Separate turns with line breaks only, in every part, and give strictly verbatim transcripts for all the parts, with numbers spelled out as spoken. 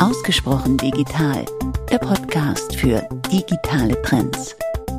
Ausgesprochen digital, der Podcast für digitale Trends.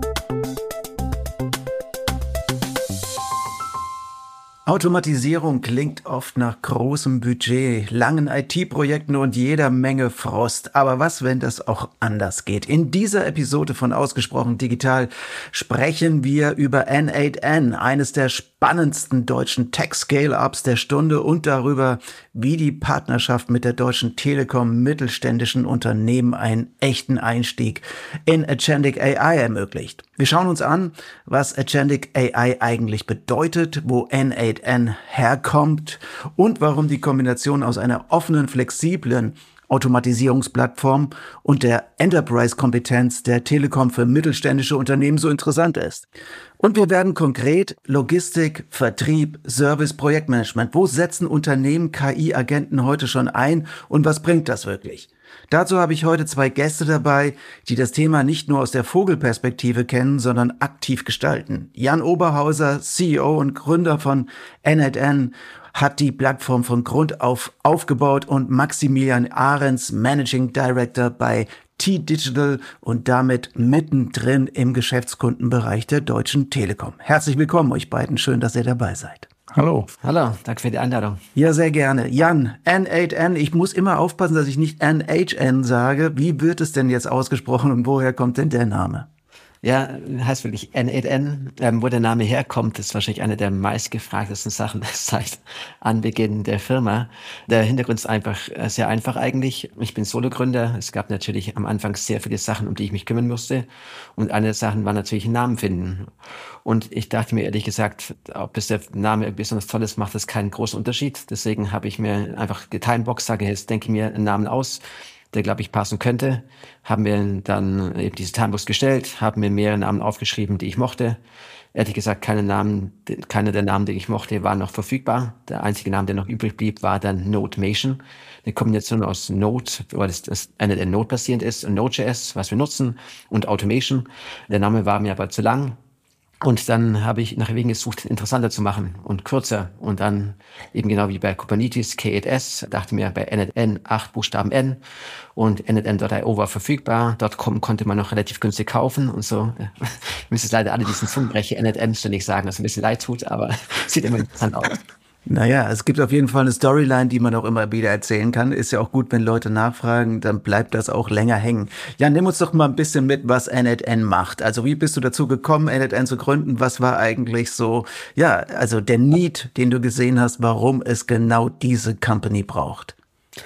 Automatisierung klingt oft nach großem Budget, langen I T-Projekten und jeder Menge Frost. Aber was, wenn das auch anders geht? In dieser Episode von Ausgesprochen digital sprechen wir über N acht N, eines der spannendsten deutschen Tech-Scale-Ups der Stunde, und darüber, wie die Partnerschaft mit der Deutschen Telekom mittelständischen Unternehmen einen echten Einstieg in Agentic A I ermöglicht. Wir schauen uns an, was Agentic A I eigentlich bedeutet, wo N acht N herkommt und warum die Kombination aus einer offenen, flexiblen Automatisierungsplattform und der Enterprise-Kompetenz der Telekom für mittelständische Unternehmen so interessant ist. Und wir werden konkret Logistik, Vertrieb, Service, Projektmanagement. Wo setzen Unternehmen K I-Agenten heute schon ein und was bringt das wirklich? Dazu habe ich heute zwei Gäste dabei, die das Thema nicht nur aus der Vogelperspektive kennen, sondern aktiv gestalten. Jan Oberhauser, C E O und Gründer von N acht N, hat die Plattform von Grund auf aufgebaut, und Maximilian Ahrens, Managing Director bei T-Digital und damit mittendrin im Geschäftskundenbereich der Deutschen Telekom. Herzlich willkommen euch beiden, schön, dass ihr dabei seid.
Hallo. Hallo, danke für die Einladung.
Ja, sehr gerne. Jan, N acht N, ich muss immer aufpassen, dass ich nicht N H N sage. Wie wird es denn jetzt ausgesprochen und woher kommt denn der Name?
Ja, heißt wirklich N acht N. Ähm, wo der Name herkommt, ist wahrscheinlich eine der meistgefragtesten Sachen seit Anbeginn der Firma. Der Hintergrund ist einfach äh, sehr einfach eigentlich. Ich bin Solo-Gründer. Es gab natürlich am Anfang sehr viele Sachen, um die ich mich kümmern musste. Und eine der Sachen war natürlich einen Namen finden. Und ich dachte mir ehrlich gesagt, ob es der Name besonders toll ist, macht das keinen großen Unterschied. Deswegen habe ich mir einfach die Timebox, sage jetzt, denke mir einen Namen aus, der, glaube ich, passen könnte. Haben wir dann eben diese Timebox gestellt, haben mir mehrere Namen aufgeschrieben, die ich mochte. Ehrlich gesagt, keine Namen, keine der Namen, die ich mochte, waren noch verfügbar. Der einzige Name, der noch übrig blieb, war dann Nodemation. Eine Kombination aus Node, weil das, das eine der Node basierend ist, und Node.js, was wir nutzen, und Automation. Der Name war mir aber zu lang. Und dann habe ich nach Wegen gesucht, interessanter zu machen und kürzer. Und dann eben genau wie bei Kubernetes, K acht S, dachte mir bei N acht N, acht Buchstaben N. Und N acht N Punkt I O war verfügbar. .com konnte man noch relativ günstig kaufen und so. Ich müsste leider alle diesen Zungenbrecher N acht N ständig sagen, was ein bisschen leid tut, aber sieht immer interessant aus.
Naja, es gibt auf jeden Fall eine Storyline, die man auch immer wieder erzählen kann. Ist ja auch gut, wenn Leute nachfragen, dann bleibt das auch länger hängen. Ja, nimm uns doch mal ein bisschen mit, was N acht N macht. Also wie bist du dazu gekommen, N acht N zu gründen? Was war eigentlich so, ja, also der Need, den du gesehen hast, warum es genau diese Company braucht?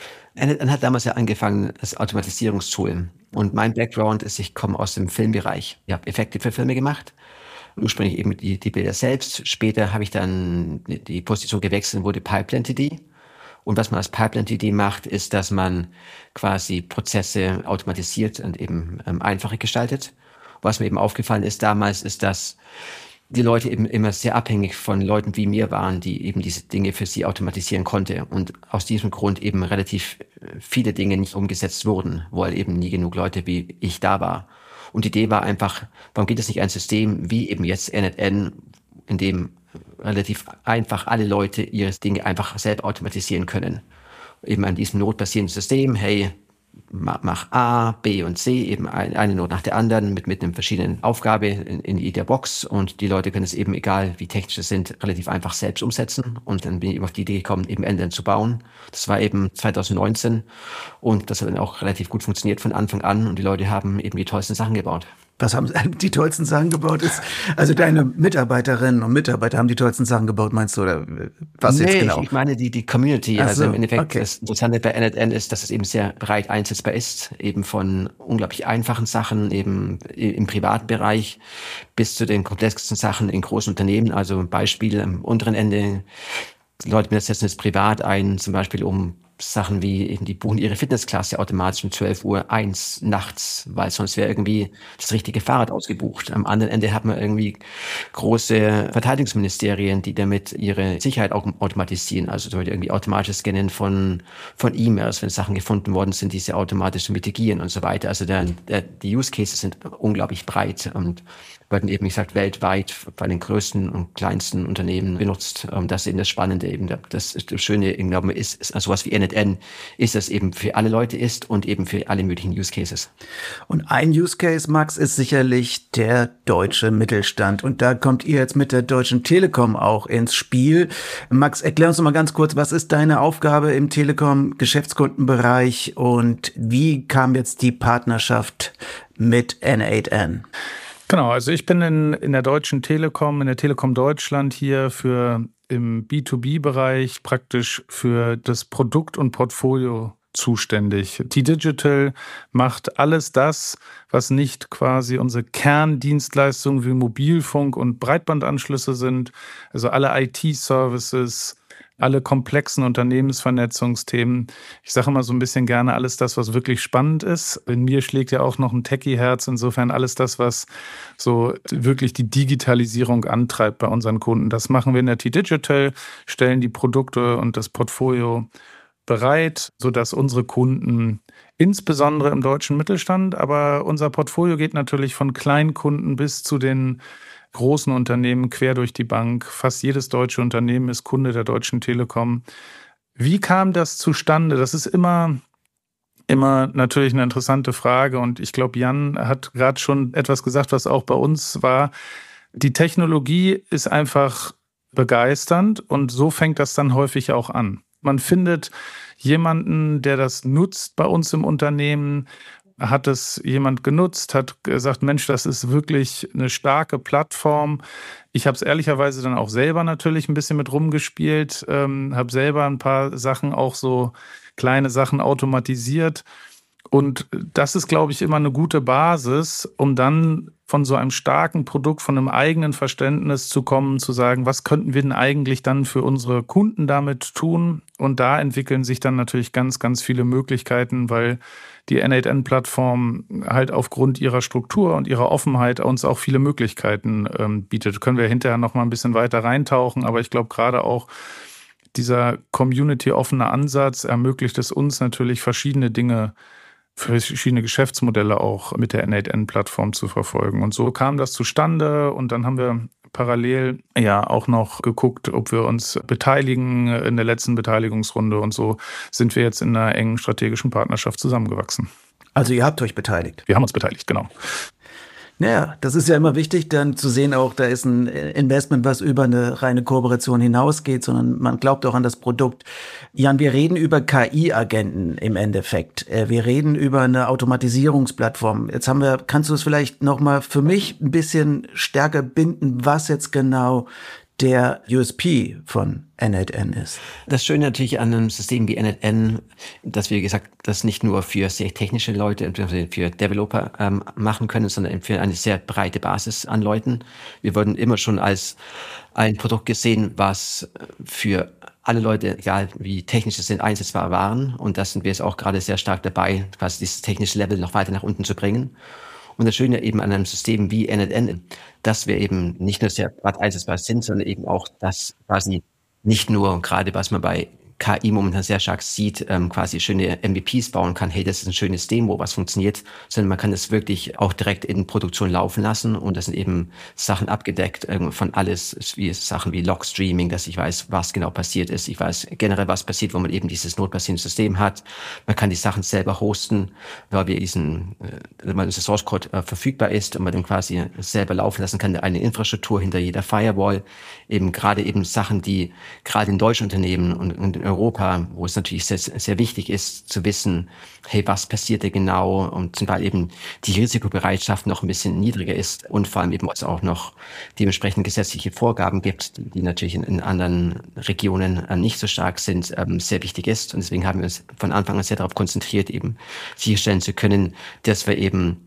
N acht N hat damals ja angefangen als Automatisierungstool. Und mein Background ist, ich komme aus dem Filmbereich. Ich habe Effekte für Filme gemacht. Ursprünglich eben die, die Bilder selbst. Später habe ich dann die Position gewechselt und wurde Pipeline-T D. Und was man als Pipeline-T D macht, ist, dass man quasi Prozesse automatisiert und eben ähm, einfacher gestaltet. Was mir eben aufgefallen ist damals, ist, dass die Leute eben immer sehr abhängig von Leuten wie mir waren, die eben diese Dinge für sie automatisieren konnte. Und aus diesem Grund eben relativ viele Dinge nicht umgesetzt wurden, weil eben nie genug Leute wie ich da war. Und die Idee war einfach, warum gibt es nicht ein System wie eben jetzt N acht N, in dem relativ einfach alle Leute ihre Dinge einfach selbst automatisieren können. Eben an diesem notbasierenden System, hey, mach A, B und C, eben eine Not nach der anderen mit, mit einer verschiedenen Aufgabe in, in jeder Box, und die Leute können es eben, egal wie technisch sie sind, relativ einfach selbst umsetzen. Und dann bin ich eben auf die Idee gekommen, eben N acht N zu bauen. Das war eben zwanzig neunzehn, und das hat dann auch relativ gut funktioniert von Anfang an, und die Leute haben eben die tollsten Sachen gebaut.
Was haben die tollsten Sachen gebaut? Ist, also deine Mitarbeiterinnen und Mitarbeiter haben die tollsten Sachen gebaut, meinst du? Oder was
nee,
jetzt genau?
Ich meine die, die Community.
Ach
also
so,
im Endeffekt,
okay.
Das Interessante bei N acht N ist, dass es eben sehr breit einsetzbar ist. Eben von unglaublich einfachen Sachen, eben im privaten Bereich, bis zu den komplexesten Sachen in großen Unternehmen. Also ein Beispiel am unteren Ende. Leute setzen jetzt privat ein, zum Beispiel um Sachen wie eben, die buchen ihre Fitnessklasse automatisch um zwölf Uhr eins nachts, weil sonst wäre irgendwie das richtige Fahrrad ausgebucht. Am anderen Ende hat man irgendwie große Verteidigungsministerien, die damit ihre Sicherheit auch automatisieren. Also zum Beispiel irgendwie automatisches Scannen von, von E-Mails, wenn Sachen gefunden worden sind, diese automatisch zu mitigieren und so weiter. Also der, der, die Use Cases sind unglaublich breit und werden eben, wie gesagt, weltweit bei den größten und kleinsten Unternehmen benutzt. Das ist eben das Spannende, eben das, das Schöne, ich glaube, ist, ist sowas wie N N acht N ist, das eben für alle Leute ist und eben für alle möglichen Use Cases.
Und ein Use Case, Max, ist sicherlich der deutsche Mittelstand. Und da kommt ihr jetzt mit der Deutschen Telekom auch ins Spiel. Max, erklär uns noch mal ganz kurz, was ist deine Aufgabe im Telekom-Geschäftskundenbereich und wie kam jetzt die Partnerschaft mit N acht N?
Genau, also ich bin in, in der Deutschen Telekom, in der Telekom Deutschland hier für im B zwei B-Bereich praktisch für das Produkt und Portfolio zuständig. T-Digital macht alles das, was nicht quasi unsere Kerndienstleistungen wie Mobilfunk und Breitbandanschlüsse sind, also alle I T-Services, alle komplexen Unternehmensvernetzungsthemen. Ich sage immer so ein bisschen gerne alles das, was wirklich spannend ist. In mir schlägt ja auch noch ein Techie-Herz. Insofern alles das, was so wirklich die Digitalisierung antreibt bei unseren Kunden. Das machen wir in der T-Digital, stellen die Produkte und das Portfolio bereit, sodass unsere Kunden, insbesondere im deutschen Mittelstand, aber unser Portfolio geht natürlich von Kleinkunden bis zu den großen Unternehmen quer durch die Bank. Fast jedes deutsche Unternehmen ist Kunde der Deutschen Telekom. Wie kam das zustande? Das ist immer, immer natürlich eine interessante Frage. Und ich glaube, Jan hat gerade schon etwas gesagt, was auch bei uns war. Die Technologie ist einfach begeisternd und so fängt das dann häufig auch an. Man findet jemanden, der das nutzt bei uns im Unternehmen. Hat es jemand genutzt, hat gesagt, Mensch, das ist wirklich eine starke Plattform. Ich habe es ehrlicherweise dann auch selber natürlich ein bisschen mit rumgespielt, ähm, habe selber ein paar Sachen, auch so kleine Sachen automatisiert. Und das ist, glaube ich, immer eine gute Basis, um dann von so einem starken Produkt, von einem eigenen Verständnis zu kommen, zu sagen, was könnten wir denn eigentlich dann für unsere Kunden damit tun? Und da entwickeln sich dann natürlich ganz, ganz viele Möglichkeiten, weil die N acht N-Plattform halt aufgrund ihrer Struktur und ihrer Offenheit uns auch viele Möglichkeiten ähm, bietet. Können wir hinterher noch mal ein bisschen weiter reintauchen, aber ich glaube gerade auch dieser community-offene Ansatz ermöglicht es uns natürlich verschiedene Dinge, verschiedene Geschäftsmodelle auch mit der N acht N-Plattform zu verfolgen. Und so kam das zustande und dann haben wir parallel ja auch noch geguckt, ob wir uns beteiligen in der letzten Beteiligungsrunde und so sind wir jetzt in einer engen strategischen Partnerschaft zusammengewachsen.
Also ihr habt euch beteiligt?
Wir haben uns beteiligt, genau.
Naja, das ist ja immer wichtig, dann zu sehen auch, da ist ein Investment, was über eine reine Kooperation hinausgeht, sondern man glaubt auch an das Produkt. Jan, wir reden über K I-Agenten im Endeffekt. Wir reden über eine Automatisierungsplattform. Jetzt haben wir, kannst du es vielleicht nochmal für mich ein bisschen stärker binden, was jetzt genau der U S P von N acht N ist?
Das Schöne natürlich an einem System wie N acht N, dass wir gesagt, das nicht nur für sehr technische Leute, für Developer ähm, machen können, sondern für eine sehr breite Basis an Leuten. Wir wurden immer schon als ein Produkt gesehen, was für alle Leute, egal wie technisch es sind, einsetzbar waren. Und das sind wir jetzt auch gerade sehr stark dabei, quasi dieses technische Level noch weiter nach unten zu bringen. Und das Schöne eben an einem System wie N acht N, dass wir eben nicht nur sehr breit einsetzbar sind, sondern eben auch, dass quasi nicht nur gerade, was man bei K I momentan sehr stark sieht, ähm, quasi schöne M V Ps bauen kann, hey, das ist ein schönes Demo, was funktioniert, sondern man kann das wirklich auch direkt in Produktion laufen lassen und das sind eben Sachen abgedeckt ähm, von alles, wie Sachen wie Log-Streaming, dass ich weiß, was genau passiert ist, ich weiß generell, was passiert, wo man eben dieses notbasierende System hat, man kann die Sachen selber hosten, weil wir diesen, äh, weil unser Source Code äh, verfügbar ist und man dann quasi selber laufen lassen kann, eine Infrastruktur hinter jeder Firewall, eben gerade eben Sachen, die gerade in deutschen Unternehmen und, und in Europa, wo es natürlich sehr, sehr wichtig ist, zu wissen, hey, was passiert da genau und zum Beispiel eben die Risikobereitschaft noch ein bisschen niedriger ist und vor allem eben es auch noch dementsprechend gesetzliche Vorgaben gibt, die natürlich in, in anderen Regionen äh, nicht so stark sind, ähm, sehr wichtig ist. Und deswegen haben wir uns von Anfang an sehr darauf konzentriert, eben sicherstellen zu können, dass wir eben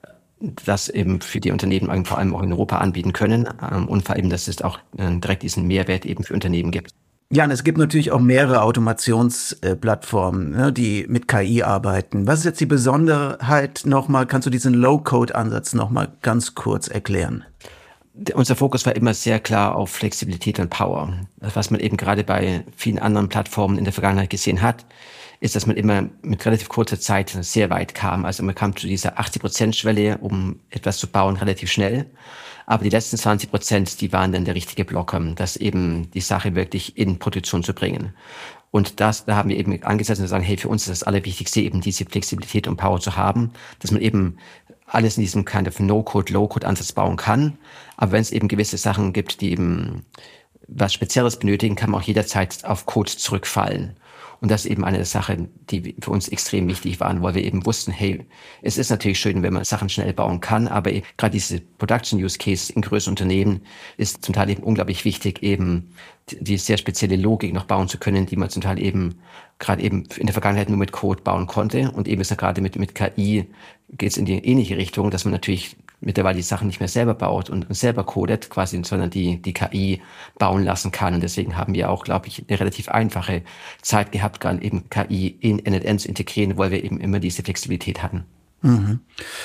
das eben für die Unternehmen vor allem auch in Europa anbieten können ähm, und vor allem, dass es auch äh, direkt diesen Mehrwert eben für Unternehmen gibt.
Jan, es gibt natürlich auch mehrere Automationsplattformen, ne, die mit K I arbeiten. Was ist jetzt die Besonderheit nochmal? Kannst du diesen Low-Code-Ansatz nochmal ganz kurz erklären?
Unser Fokus war immer sehr klar auf Flexibilität und Power. Was man eben gerade bei vielen anderen Plattformen in der Vergangenheit gesehen hat, ist, dass man immer mit relativ kurzer Zeit sehr weit kam. Also man kam zu dieser achtzig Prozent Schwelle, um etwas zu bauen, relativ schnell. Aber die letzten zwanzig Prozent, die waren dann der richtige Blocker, das eben die Sache wirklich in Produktion zu bringen. Und das, da haben wir eben angesetzt und sagen, hey, für uns ist das Allerwichtigste, eben diese Flexibilität und Power zu haben, dass man eben alles in diesem kind of No-Code, Low-Code-Ansatz bauen kann. Aber wenn es eben gewisse Sachen gibt, die eben was Spezielles benötigen, kann man auch jederzeit auf Code zurückfallen. Und das ist eben eine der Sachen, die für uns extrem wichtig waren, weil wir eben wussten, hey, es ist natürlich schön, wenn man Sachen schnell bauen kann, aber gerade diese Production-Use-Case in größeren Unternehmen ist zum Teil eben unglaublich wichtig, eben die sehr spezielle Logik noch bauen zu können, die man zum Teil eben gerade eben in der Vergangenheit nur mit Code bauen konnte. Und eben ist ja gerade mit, mit K I geht es in die ähnliche Richtung, dass man natürlich mittlerweile die Sachen nicht mehr selber baut und selber codet quasi, sondern die, die K I bauen lassen kann. Und deswegen haben wir auch, glaube ich, eine relativ einfache Zeit gehabt, gerade eben K I in N N N zu integrieren, weil wir eben immer diese Flexibilität hatten.
Mhm.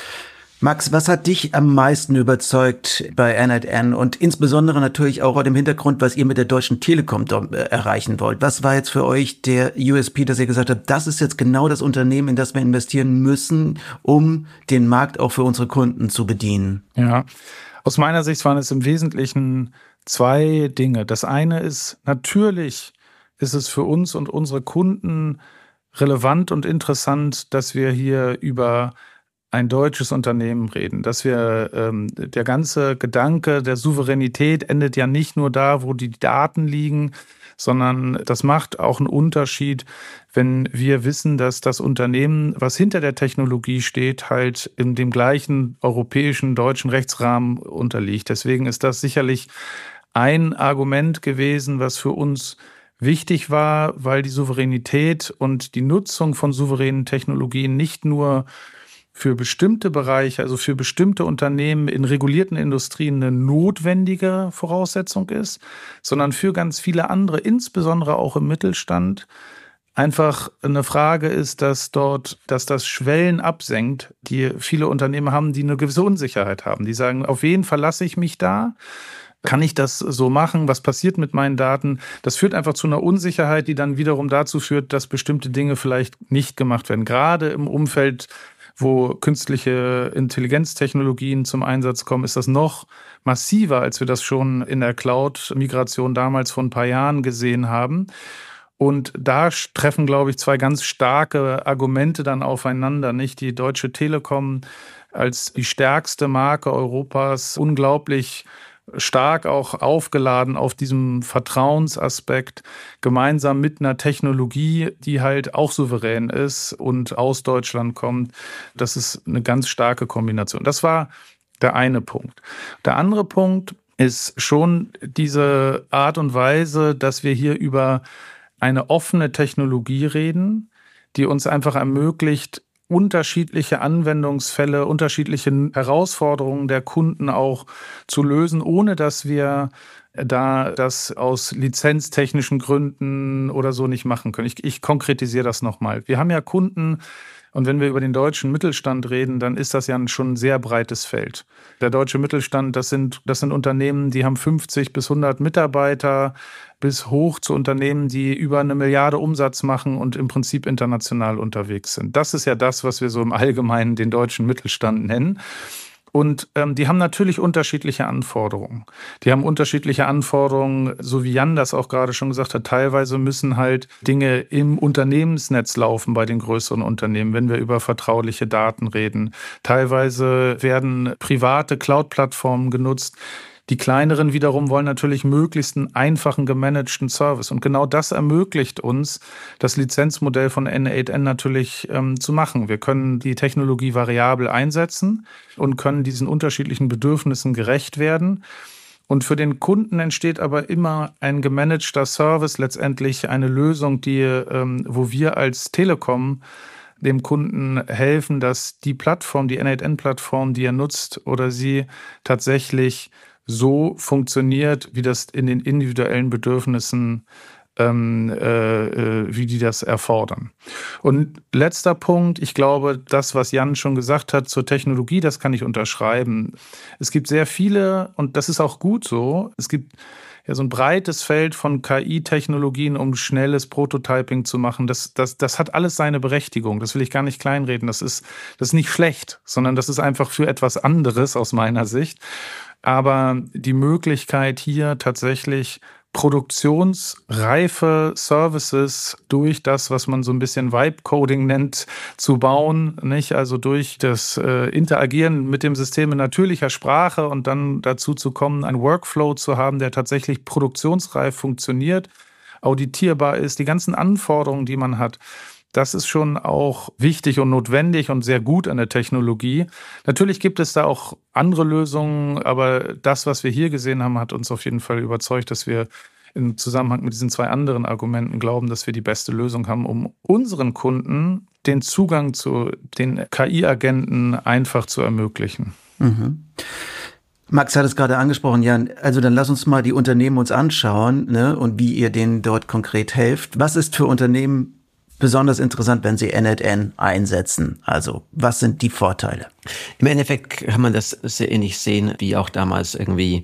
Max, was hat dich am meisten überzeugt bei N acht N und insbesondere natürlich auch vor dem Hintergrund, was ihr mit der Deutschen Telekom erreichen wollt? Was war jetzt für euch der U S P, dass ihr gesagt habt, das ist jetzt genau das Unternehmen, in das wir investieren müssen, um den Markt auch für unsere Kunden zu bedienen?
Ja, aus meiner Sicht waren es im Wesentlichen zwei Dinge. Das eine ist, natürlich ist es für uns und unsere Kunden relevant und interessant, dass wir hier über ein deutsches Unternehmen reden, dass wir ähm, der ganze Gedanke der Souveränität endet ja nicht nur da, wo die Daten liegen, sondern das macht auch einen Unterschied, wenn wir wissen, dass das Unternehmen, was hinter der Technologie steht, halt in dem gleichen europäischen, deutschen Rechtsrahmen unterliegt. Deswegen ist das sicherlich ein Argument gewesen, was für uns wichtig war, weil die Souveränität und die Nutzung von souveränen Technologien nicht nur für bestimmte Bereiche, also für bestimmte Unternehmen in regulierten Industrien eine notwendige Voraussetzung ist, sondern für ganz viele andere, insbesondere auch im Mittelstand, einfach eine Frage ist, dass dort, dass das Schwellen absenkt, die viele Unternehmen haben, die eine gewisse Unsicherheit haben. Die sagen, auf wen verlasse ich mich da? Kann ich das so machen? Was passiert mit meinen Daten? Das führt einfach zu einer Unsicherheit, die dann wiederum dazu führt, dass bestimmte Dinge vielleicht nicht gemacht werden. Gerade im Umfeld, wo künstliche Intelligenztechnologien zum Einsatz kommen, ist das noch massiver, als wir das schon in der Cloud-Migration damals vor ein paar Jahren gesehen haben. Und da treffen, glaube ich, zwei ganz starke Argumente dann aufeinander. Nicht die Deutsche Telekom als die stärkste Marke Europas, unglaublich stark auch aufgeladen auf diesem Vertrauensaspekt, gemeinsam mit einer Technologie, die halt auch souverän ist und aus Deutschland kommt. Das ist eine ganz starke Kombination. Das war der eine Punkt. Der andere Punkt ist schon diese Art und Weise, dass wir hier über eine offene Technologie reden, die uns einfach ermöglicht, unterschiedliche Anwendungsfälle, unterschiedliche Herausforderungen der Kunden auch zu lösen, ohne dass wir da das aus lizenztechnischen Gründen oder so nicht machen können. Ich, ich konkretisiere das nochmal. Wir haben ja Kunden, und wenn wir über den deutschen Mittelstand reden, dann ist das ja schon ein sehr breites Feld. Der deutsche Mittelstand, das sind, das sind Unternehmen, die haben fünfzig bis hundert Mitarbeiter, bis hoch zu Unternehmen, die über eine Milliarde Umsatz machen und im Prinzip international unterwegs sind. Das ist ja das, was wir so im Allgemeinen den deutschen Mittelstand nennen. Und ähm, die haben natürlich unterschiedliche Anforderungen. Die haben unterschiedliche Anforderungen, so wie Jan das auch gerade schon gesagt hat. Teilweise müssen halt Dinge im Unternehmensnetz laufen bei den größeren Unternehmen, wenn wir über vertrauliche Daten reden. Teilweise werden private Cloud-Plattformen genutzt. Die kleineren wiederum wollen natürlich möglichst einen einfachen, gemanagten Service. Und genau das ermöglicht uns, das Lizenzmodell von N acht N natürlich ähm, zu machen. Wir können die Technologie variabel einsetzen und können diesen unterschiedlichen Bedürfnissen gerecht werden. Und für den Kunden entsteht aber immer ein gemanagter Service, letztendlich eine Lösung, die, ähm, wo wir als Telekom dem Kunden helfen, dass die Plattform, die N acht N-Plattform, die er nutzt oder sie tatsächlich so funktioniert, wie das in den individuellen Bedürfnissen, ähm, äh, wie die das erfordern. Und letzter Punkt, ich glaube, das, was Jan schon gesagt hat zur Technologie, das kann ich unterschreiben. Es gibt sehr viele, und das ist auch gut so, es gibt ja so ein breites Feld von K I-Technologien, um schnelles Prototyping zu machen. Das, das, das hat alles seine Berechtigung. Das will ich gar nicht kleinreden. Das ist, das ist nicht schlecht, sondern das ist einfach für etwas anderes aus meiner Sicht. Aber die Möglichkeit hier tatsächlich produktionsreife Services durch das, was man so ein bisschen Vibe-Coding nennt, zu bauen, nicht? Also durch das äh, Interagieren mit dem System in natürlicher Sprache und dann dazu zu kommen, einen Workflow zu haben, der tatsächlich produktionsreif funktioniert, auditierbar ist, die ganzen Anforderungen, die man hat. Das ist schon auch wichtig und notwendig und sehr gut an der Technologie. Natürlich gibt es da auch andere Lösungen, aber das, was wir hier gesehen haben, hat uns auf jeden Fall überzeugt, dass wir im Zusammenhang mit diesen zwei anderen Argumenten glauben, dass wir die beste Lösung haben, um unseren Kunden den Zugang zu den K I-Agenten einfach zu ermöglichen.
Mhm. Max hat es gerade angesprochen, Jan. Also dann lass uns mal die Unternehmen uns anschauen, ne, und wie ihr denen dort konkret helft. Was ist für Unternehmen besonders interessant, wenn sie N acht N einsetzen? Also, was sind die Vorteile?
Im Endeffekt kann man das sehr ähnlich sehen, wie auch damals irgendwie,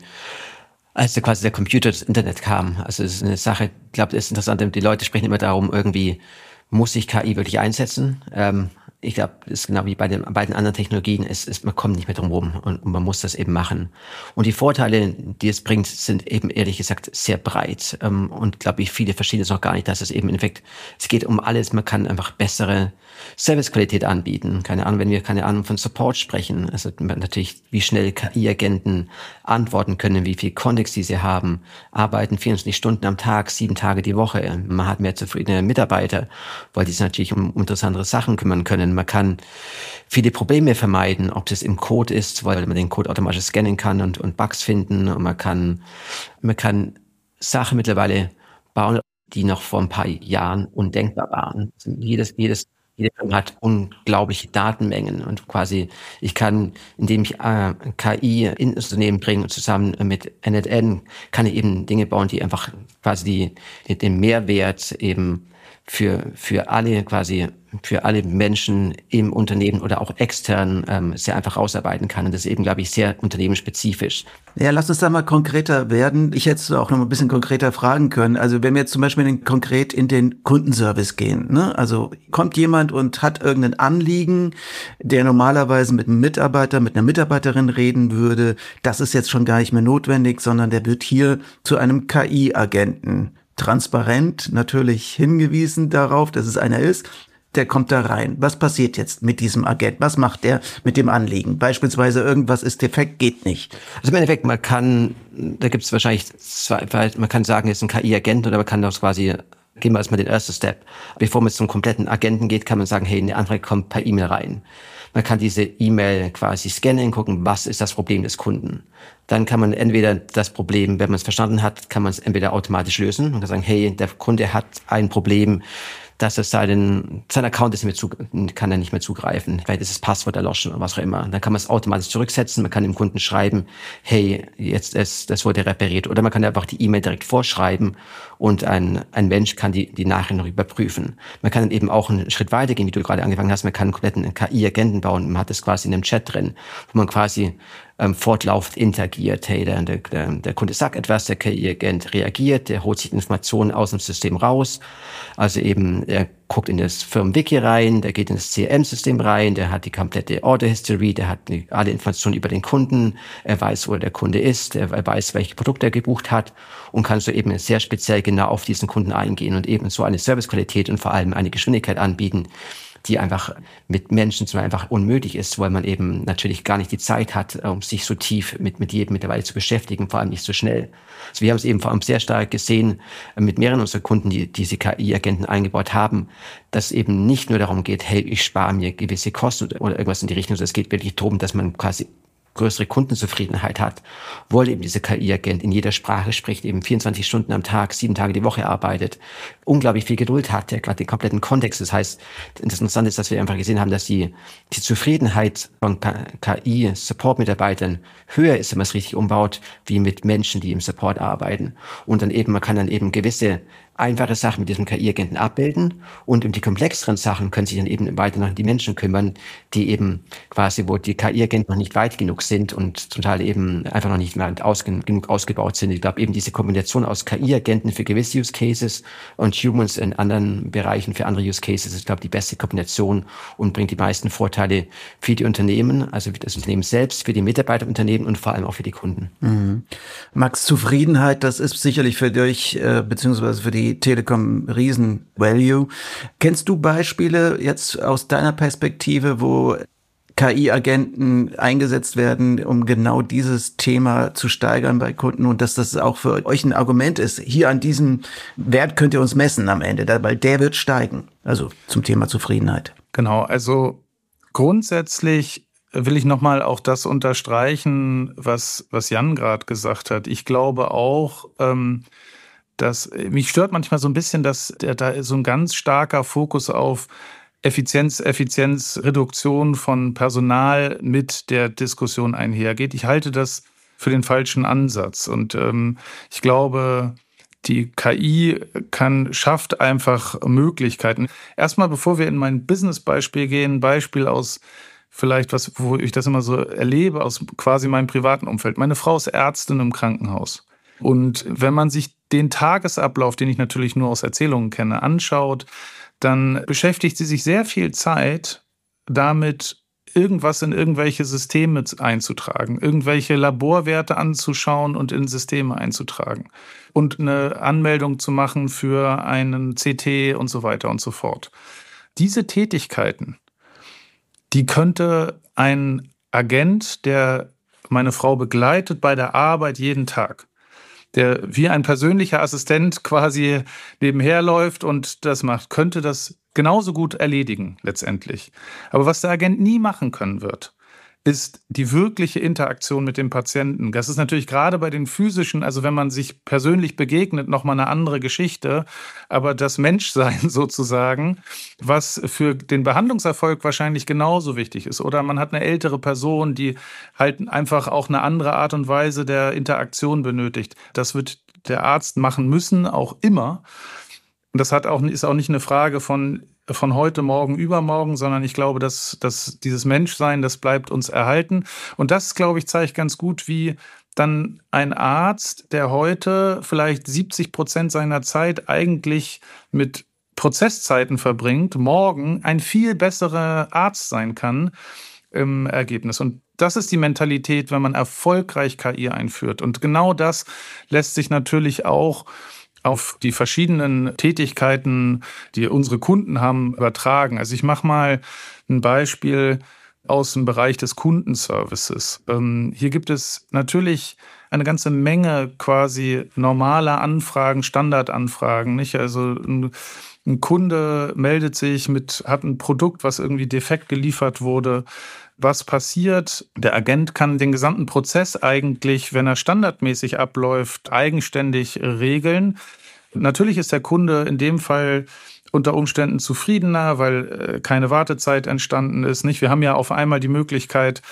als der quasi der Computer, das Internet kam. Also, es ist eine Sache, ich glaube, das ist interessant, die Leute sprechen immer darum, irgendwie, muss ich K I wirklich einsetzen? Ähm, ich glaube, das ist genau wie bei den beiden anderen Technologien, es ist, man kommt nicht mehr drum rum und, und man muss das eben machen. Und die Vorteile, die es bringt, sind eben ehrlich gesagt sehr breit. Ähm, und glaube ich, viele verstehen es noch gar nicht, dass es eben im Endeffekt, es geht um alles, man kann einfach bessere Servicequalität anbieten. Keine Ahnung, wenn wir keine Ahnung von Support sprechen, also natürlich, wie schnell K I-Agenten antworten können, wie viel Kontext die sie haben, arbeiten vierundzwanzig Stunden am Tag, sieben Tage die Woche. Man hat mehr zufriedene Mitarbeiter, weil die sich natürlich um interessantere Sachen kümmern können. Man kann viele Probleme vermeiden, ob es im Code ist, weil man den Code automatisch scannen kann und, und Bugs finden. Und man kann, man kann Sachen mittlerweile bauen, die noch vor ein paar Jahren undenkbar waren. Also jedes, jedes, jede Firma hat unglaubliche Datenmengen und quasi, ich kann, indem ich äh, K I in das Unternehmen bringe und zusammen mit N acht N, kann ich eben Dinge bauen, die einfach quasi die, den Mehrwert eben für, für alle quasi, für alle Menschen im Unternehmen oder auch extern ähm, sehr einfach ausarbeiten kann. Und das ist eben, glaube ich, sehr unternehmensspezifisch.
Ja, lass uns da mal konkreter werden. Ich hätte es auch noch ein bisschen konkreter fragen können. Also wenn wir jetzt zum Beispiel in den, konkret in den Kundenservice gehen, ne? Also kommt jemand und hat irgendein Anliegen, der normalerweise mit einem Mitarbeiter, mit einer Mitarbeiterin reden würde. Das ist jetzt schon gar nicht mehr notwendig, sondern der wird hier zu einem K I-Agenten transparent natürlich hingewiesen darauf, dass es einer ist. Der kommt da rein. Was passiert jetzt mit diesem Agent? Was macht der mit dem Anliegen? Beispielsweise irgendwas ist defekt, geht nicht.
Also im Endeffekt, man kann, da gibt es wahrscheinlich zwei, man kann sagen, es ist ein K I-Agent oder man kann das quasi, gehen wir erstmal den ersten Step. Bevor man zum kompletten Agenten geht, kann man sagen, hey, eine Anfrage kommt per E-Mail rein. Man kann diese E-Mail quasi scannen, gucken, was ist das Problem des Kunden. Dann kann man entweder das Problem, wenn man es verstanden hat, kann man es entweder automatisch lösen. Man kann sagen, hey, der Kunde hat ein Problem, dass er seinen, sein Account ist nicht mehr zu, kann er nicht mehr zugreifen. Vielleicht ist das Passwort erloschen oder was auch immer. Dann kann man es automatisch zurücksetzen. Man kann dem Kunden schreiben, hey, jetzt ist, das wurde repariert. Oder man kann einfach die E-Mail direkt vorschreiben und ein, ein Mensch kann die, die Nachricht noch überprüfen. Man kann dann eben auch einen Schritt weitergehen, wie du gerade angefangen hast. Man kann einen kompletten K I-Agenten bauen. Man hat das quasi in einem Chat drin, wo man quasi ähm, fortlaufend interagiert. Hey, der, der, der Kunde sagt etwas, der K I-Agent reagiert, der holt sich Informationen aus dem System raus. Also eben, er guckt in das Firmenwiki rein, der geht in das C R M-System rein, der hat die komplette Order-History, der hat die, alle Informationen über den Kunden, er weiß, wo der Kunde ist, er weiß, welche Produkte er gebucht hat und kann so eben sehr speziell genau auf diesen Kunden eingehen und eben so eine Servicequalität und vor allem eine Geschwindigkeit anbieten, die einfach mit Menschen zum Beispiel einfach unmöglich ist, weil man eben natürlich gar nicht die Zeit hat, um sich so tief mit, mit jedem mittlerweile zu beschäftigen, vor allem nicht so schnell. Also wir haben es eben vor allem sehr stark gesehen mit mehreren unserer Kunden, die diese K I-Agenten eingebaut haben, dass es eben nicht nur darum geht, hey, ich spare mir gewisse Kosten oder, oder irgendwas in die Richtung, sondern es geht wirklich darum, dass man quasi größere Kundenzufriedenheit hat, wo eben dieser K I-Agent in jeder Sprache spricht, eben vierundzwanzig Stunden am Tag, sieben Tage die Woche arbeitet, unglaublich viel Geduld hat, der gerade den kompletten Kontext. Das heißt, das Interessante ist, dass wir einfach gesehen haben, dass die, die Zufriedenheit von K I-Support-Mitarbeitern höher ist, wenn man es richtig umbaut, wie mit Menschen, die im Support arbeiten. Und dann eben, man kann dann eben gewisse einfache Sachen mit diesem K I-Agenten abbilden und um die komplexeren Sachen können sich dann eben weiter noch die Menschen kümmern, die eben quasi, wo die K I-Agenten noch nicht weit genug sind und zum Teil eben einfach noch nicht mehr aus, genug ausgebaut sind. Ich glaube, eben diese Kombination aus K I-Agenten für gewisse Use Cases und Humans in anderen Bereichen für andere Use Cases ist, ich glaube, die beste Kombination und bringt die meisten Vorteile für die Unternehmen, also für das Unternehmen selbst, für die Mitarbeiter im Unternehmen und vor allem auch für die Kunden.
Mhm. Max, Zufriedenheit, das ist sicherlich für dich, äh, beziehungsweise für die Telekom Riesen-Value. Kennst du Beispiele jetzt aus deiner Perspektive, wo K I-Agenten eingesetzt werden, um genau dieses Thema zu steigern bei Kunden und dass das auch für euch ein Argument ist? Hier an diesem Wert könnt ihr uns messen am Ende, weil der wird steigen. Also zum Thema Zufriedenheit.
Genau, also grundsätzlich will ich nochmal auch das unterstreichen, was, was Jan gerade gesagt hat. Ich glaube auch, ähm, dass mich stört manchmal so ein bisschen, dass der, da so ein ganz starker Fokus auf Effizienz, Effizienz, Reduktion von Personal mit der Diskussion einhergeht. Ich halte das für den falschen Ansatz. Und ähm, ich glaube, die K I kann, schafft einfach Möglichkeiten. Erstmal, bevor wir in mein Business-Beispiel gehen, ein Beispiel aus vielleicht was, wo ich das immer so erlebe, aus quasi meinem privaten Umfeld. Meine Frau ist Ärztin im Krankenhaus. Und wenn man sich den Tagesablauf, den ich natürlich nur aus Erzählungen kenne, anschaut, dann beschäftigt sie sich sehr viel Zeit damit, irgendwas in irgendwelche Systeme einzutragen, irgendwelche Laborwerte anzuschauen und in Systeme einzutragen und eine Anmeldung zu machen für einen C T und so weiter und so fort. Diese Tätigkeiten, die könnte ein Agent, der meine Frau begleitet bei der Arbeit jeden Tag, der wie ein persönlicher Assistent quasi nebenher läuft und das macht, könnte das genauso gut erledigen letztendlich. Aber was der Agent nie machen können wird, ist die wirkliche Interaktion mit dem Patienten. Das ist natürlich gerade bei den physischen, also wenn man sich persönlich begegnet, nochmal eine andere Geschichte. Aber das Menschsein sozusagen, was für den Behandlungserfolg wahrscheinlich genauso wichtig ist. Oder man hat eine ältere Person, die halt einfach auch eine andere Art und Weise der Interaktion benötigt. Das wird der Arzt machen müssen, auch immer. Und das hat auch, ist auch nicht eine Frage von von heute, morgen, übermorgen, sondern ich glaube, dass, dass dieses Menschsein, das bleibt uns erhalten. Und das, glaube ich, zeigt ganz gut, wie dann ein Arzt, der heute vielleicht siebzig Prozent seiner Zeit eigentlich mit Prozesszeiten verbringt, morgen ein viel besserer Arzt sein kann im Ergebnis. Und das ist die Mentalität, wenn man erfolgreich K I einführt. Und genau das lässt sich natürlich auch auf die verschiedenen Tätigkeiten, die unsere Kunden haben, übertragen. Also ich mache mal ein Beispiel aus dem Bereich des Kundenservices. Ähm, hier gibt es natürlich eine ganze Menge quasi normaler Anfragen, Standardanfragen, nicht? Also ein, ein Kunde meldet sich mit, hat ein Produkt, was irgendwie defekt geliefert wurde. Was passiert? Der Agent kann den gesamten Prozess eigentlich, wenn er standardmäßig abläuft, eigenständig regeln. Natürlich ist der Kunde in dem Fall unter Umständen zufriedener, weil keine Wartezeit entstanden ist. Nicht? Wir haben ja auf einmal die Möglichkeit,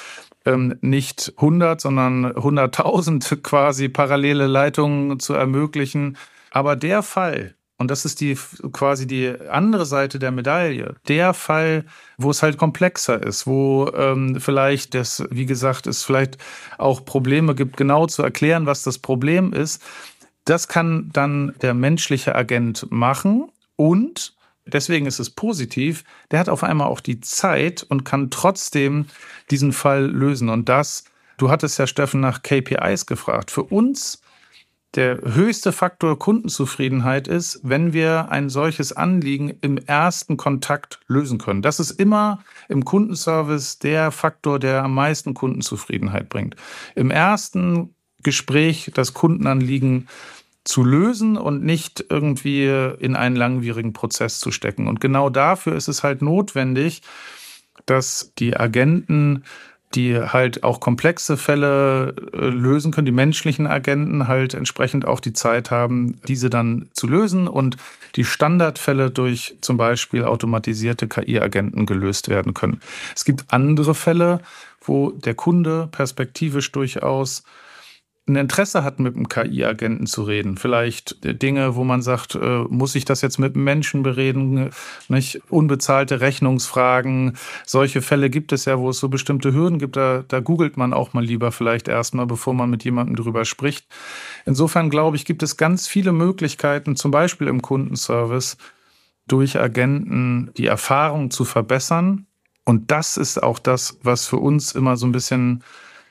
nicht hundert, sondern hunderttausend quasi parallele Leitungen zu ermöglichen. Aber der Fall, und das ist die quasi die andere Seite der Medaille, der Fall, wo es halt komplexer ist, wo ähm, vielleicht das, wie gesagt, es vielleicht auch Probleme gibt, genau zu erklären, was das Problem ist, das kann dann der menschliche Agent machen und deswegen ist es positiv, der hat auf einmal auch die Zeit und kann trotzdem diesen Fall lösen. Und das, du hattest ja, Steffen, nach K P Is gefragt. Für uns der höchste Faktor Kundenzufriedenheit ist, wenn wir ein solches Anliegen im ersten Kontakt lösen können. Das ist immer im Kundenservice der Faktor, der am meisten Kundenzufriedenheit bringt. Im ersten Gespräch das Kundenanliegen zu lösen und nicht irgendwie in einen langwierigen Prozess zu stecken. Und genau dafür ist es halt notwendig, dass die Agenten, die halt auch komplexe Fälle lösen können, die menschlichen Agenten halt entsprechend auch die Zeit haben, diese dann zu lösen und die Standardfälle durch zum Beispiel automatisierte K I-Agenten gelöst werden können. Es gibt andere Fälle, wo der Kunde perspektivisch durchaus ein Interesse hat, mit einem K I-Agenten zu reden. Vielleicht Dinge, wo man sagt, äh, muss ich das jetzt mit einem Menschen bereden? Nicht? Unbezahlte Rechnungsfragen. Solche Fälle gibt es ja, wo es so bestimmte Hürden gibt. Da, da googelt man auch mal lieber vielleicht erstmal, bevor man mit jemandem drüber spricht. Insofern glaube ich, gibt es ganz viele Möglichkeiten, zum Beispiel im Kundenservice, durch Agenten die Erfahrung zu verbessern. Und das ist auch das, was für uns immer so ein bisschen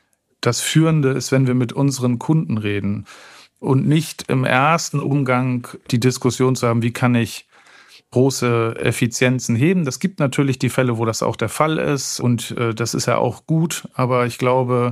das Führende ist, wenn wir mit unseren Kunden reden und nicht im ersten Umgang die Diskussion zu haben, wie kann ich große Effizienzen heben. Das gibt natürlich die Fälle, wo das auch der Fall ist und äh, das ist ja auch gut, aber ich glaube,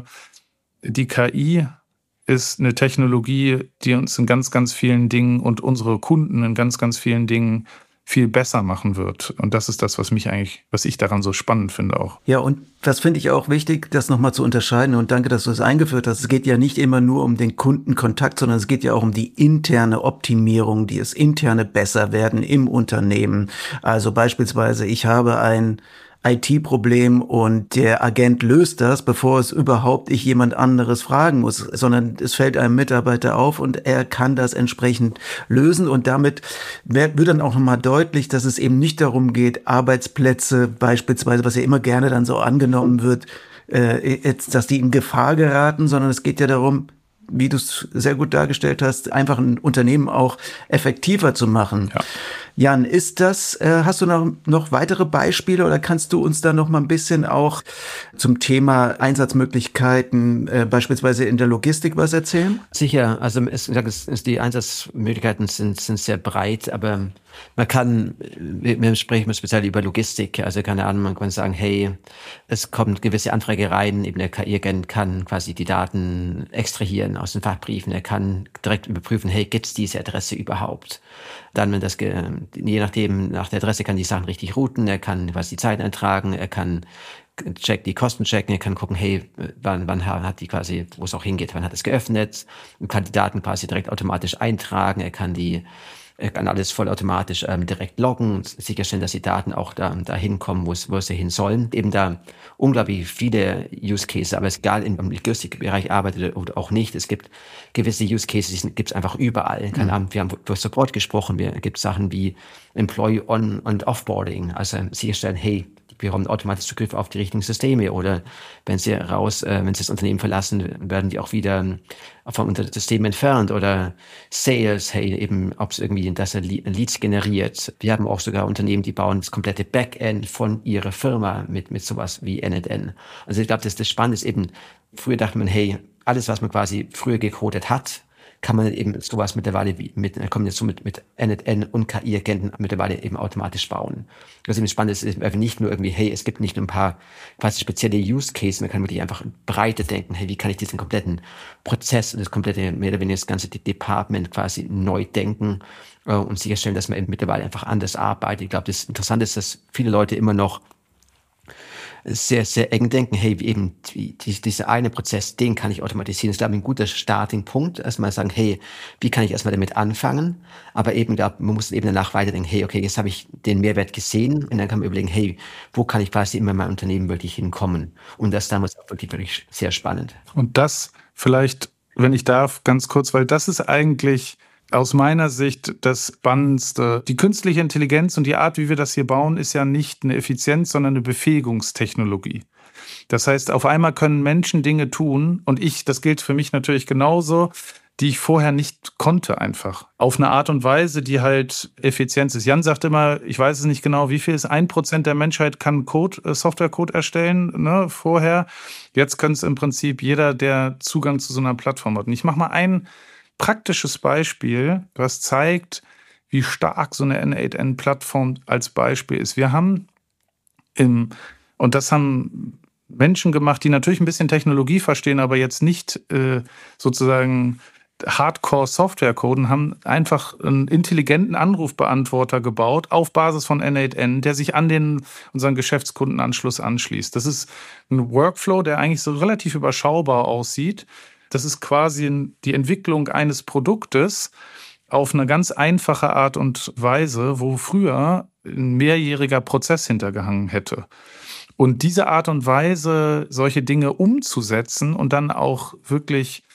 die K I ist eine Technologie, die uns in ganz, ganz vielen Dingen und unsere Kunden in ganz, ganz vielen Dingen viel besser machen wird. Und das ist das, was mich eigentlich, was ich daran so spannend finde auch.
Ja, und das finde ich auch wichtig, das nochmal zu unterscheiden. Und danke, dass du es eingeführt hast. Es geht ja nicht immer nur um den Kundenkontakt, sondern es geht ja auch um die interne Optimierung, die das interne Besserwerden im Unternehmen. Also beispielsweise, ich habe ein I T-Problem und der Agent löst das, bevor es überhaupt ich jemand anderes fragen muss, sondern es fällt einem Mitarbeiter auf und er kann das entsprechend lösen und damit wird dann auch nochmal deutlich, dass es eben nicht darum geht, Arbeitsplätze beispielsweise, was ja immer gerne dann so angenommen wird, äh, jetzt, dass die in Gefahr geraten, sondern es geht ja darum, wie du es sehr gut dargestellt hast, einfach ein Unternehmen auch effektiver zu machen. Ja. Jan, ist das, äh, hast du noch, noch weitere Beispiele oder kannst du uns da noch mal ein bisschen auch zum Thema Einsatzmöglichkeiten, äh, beispielsweise in der Logistik was erzählen?
Sicher, also es, es, es, die Einsatzmöglichkeiten sind, sind sehr breit, aber man kann, wir, wir sprechen speziell über Logistik, also keine Ahnung, man kann sagen, hey, es kommt gewisse Anfrage rein, eben der K I-Agent kann quasi die Daten extrahieren aus den Fachbriefen, er kann direkt überprüfen, hey, gibt es diese Adresse überhaupt? Dann, wenn das, je nachdem, nach der Adresse kann die Sachen richtig routen, er kann quasi die Zeit eintragen, er kann check, die Kosten checken, er kann gucken, hey, wann, wann hat die quasi, wo es auch hingeht, wann hat es geöffnet, er kann die Daten quasi direkt automatisch eintragen, er kann die Er kann alles vollautomatisch ähm, direkt loggen und sicherstellen, dass die Daten auch da dahin kommen, wo es, wo sie hin sollen. Eben da unglaublich viele Use Cases, aber es ist egal, im Logistikbereich arbeitet oder auch nicht. Es gibt gewisse Use Cases, die gibt es einfach überall. Keine Ahnung, wir haben über Support gesprochen, es gibt Sachen wie Employee On- und Offboarding, also sicherstellen, hey, wir haben automatisch Zugriff auf die richtigen Systeme oder wenn sie raus, äh, wenn sie das Unternehmen verlassen, werden die auch wieder vom System entfernt oder Sales, hey, eben, ob es irgendwie, dass er Leads generiert. Wir haben auch sogar Unternehmen, die bauen das komplette Backend von ihrer Firma mit, mit sowas wie N N N. Also ich glaube, das, das Spannende ist eben, früher dachte man, hey, alles, was man quasi früher gecodet hat, kann man eben sowas mittlerweile mit, kommen jetzt so mit, mit N N N und K I-Agenten mittlerweile eben automatisch bauen. Was eben spannend ist, ist nicht nur irgendwie, hey, es gibt nicht nur ein paar quasi spezielle Use Cases, man kann wirklich einfach breiter denken, hey, wie kann ich diesen kompletten Prozess und das komplette, mehr oder weniger das ganze Department quasi neu denken äh, und sicherstellen, dass man eben mittlerweile einfach anders arbeitet. Ich glaube, das Interessante ist, dass viele Leute immer noch sehr, sehr eng denken, hey, eben die, die, dieser eine Prozess, den kann ich automatisieren. Das ist, glaube ich, ein guter Starting-Punkt. Erstmal sagen, hey, wie kann ich erstmal damit anfangen? Aber eben, glaub, man muss eben danach weiterdenken, hey, okay, jetzt habe ich den Mehrwert gesehen und dann kann man überlegen, hey, wo kann ich quasi immer in meinem Unternehmen wirklich hinkommen? Und das damals auch wirklich, wirklich sehr spannend.
Und das vielleicht, wenn ich darf, ganz kurz, weil das ist eigentlich aus meiner Sicht das Spannendste. Die künstliche Intelligenz und die Art, wie wir das hier bauen, ist ja nicht eine Effizienz, sondern eine Befähigungstechnologie. Das heißt, auf einmal können Menschen Dinge tun und ich, das gilt für mich natürlich genauso, die ich vorher nicht konnte einfach. Auf eine Art und Weise, die halt Effizienz ist. Jan sagt immer, ich weiß es nicht genau, wie viel ist, ein Prozent der Menschheit kann Code, äh, Softwarecode erstellen, ne, vorher. Jetzt kann es im Prinzip jeder, der Zugang zu so einer Plattform hat. Und ich mache mal ein praktisches Beispiel, was zeigt, wie stark so eine N acht N-Plattform als Beispiel ist. Wir haben, im, und das haben Menschen gemacht, die natürlich ein bisschen Technologie verstehen, aber jetzt nicht äh, sozusagen Hardcore-Software coden, haben einfach einen intelligenten Anrufbeantworter gebaut auf Basis von N acht N, der sich an den unseren Geschäftskundenanschluss anschließt. Das ist ein Workflow, der eigentlich so relativ überschaubar aussieht. Das ist quasi die Entwicklung eines Produktes auf eine ganz einfache Art und Weise, wo früher ein mehrjähriger Prozess hintergehangen hätte. Und diese Art und Weise, solche Dinge umzusetzen und dann auch wirklich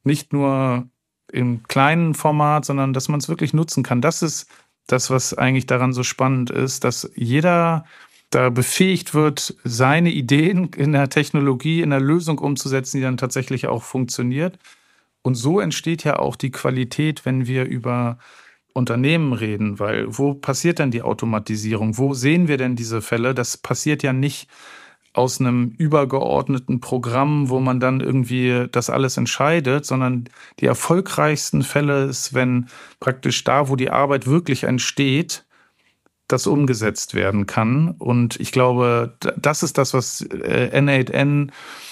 nicht nur im kleinen Format, sondern dass man es wirklich nutzen kann. Das ist das, was eigentlich daran so spannend ist, dass jeder da befähigt wird, seine Ideen in der Technologie, in der Lösung umzusetzen, die dann tatsächlich auch funktioniert. Und so entsteht ja auch die Qualität, wenn wir über Unternehmen reden, weil wo passiert denn die Automatisierung? Wo sehen wir denn diese Fälle? Das passiert ja nicht aus einem übergeordneten Programm, wo man dann irgendwie das alles entscheidet, sondern die erfolgreichsten Fälle ist, wenn praktisch da, wo die Arbeit wirklich entsteht, das umgesetzt werden kann. Und ich glaube, das ist das, was N acht N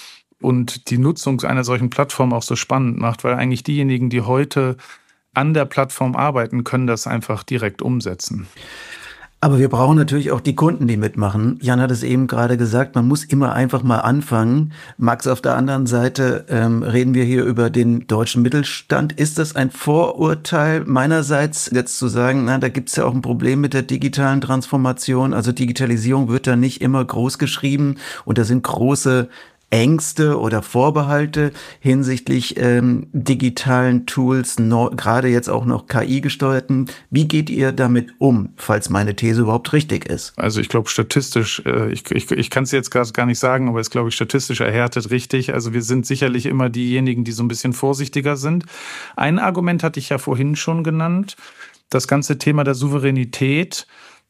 und die Nutzung einer solchen Plattform auch so spannend macht, weil eigentlich diejenigen, die heute an der Plattform arbeiten, können das einfach direkt umsetzen.
Aber wir brauchen natürlich auch die Kunden, die mitmachen. Jan hat es eben gerade gesagt, man muss immer einfach mal anfangen. Max, auf der anderen Seite ähm, reden wir hier über den deutschen Mittelstand. Ist das ein Vorurteil meinerseits, jetzt zu sagen, na, da gibt es ja auch ein Problem mit der digitalen Transformation. Also Digitalisierung wird da nicht immer groß geschrieben und da sind große Ängste oder Vorbehalte hinsichtlich ähm, digitalen Tools, no, gerade jetzt auch noch K I-gesteuerten. Wie geht ihr damit um, falls meine These überhaupt richtig ist?
Also ich glaube statistisch, äh, ich, ich, ich kann es jetzt gar nicht sagen, aber es ist, glaube ich, statistisch erhärtet richtig. Also wir sind sicherlich immer diejenigen, die so ein bisschen vorsichtiger sind. Ein Argument hatte ich ja vorhin schon genannt. Das ganze Thema der Souveränität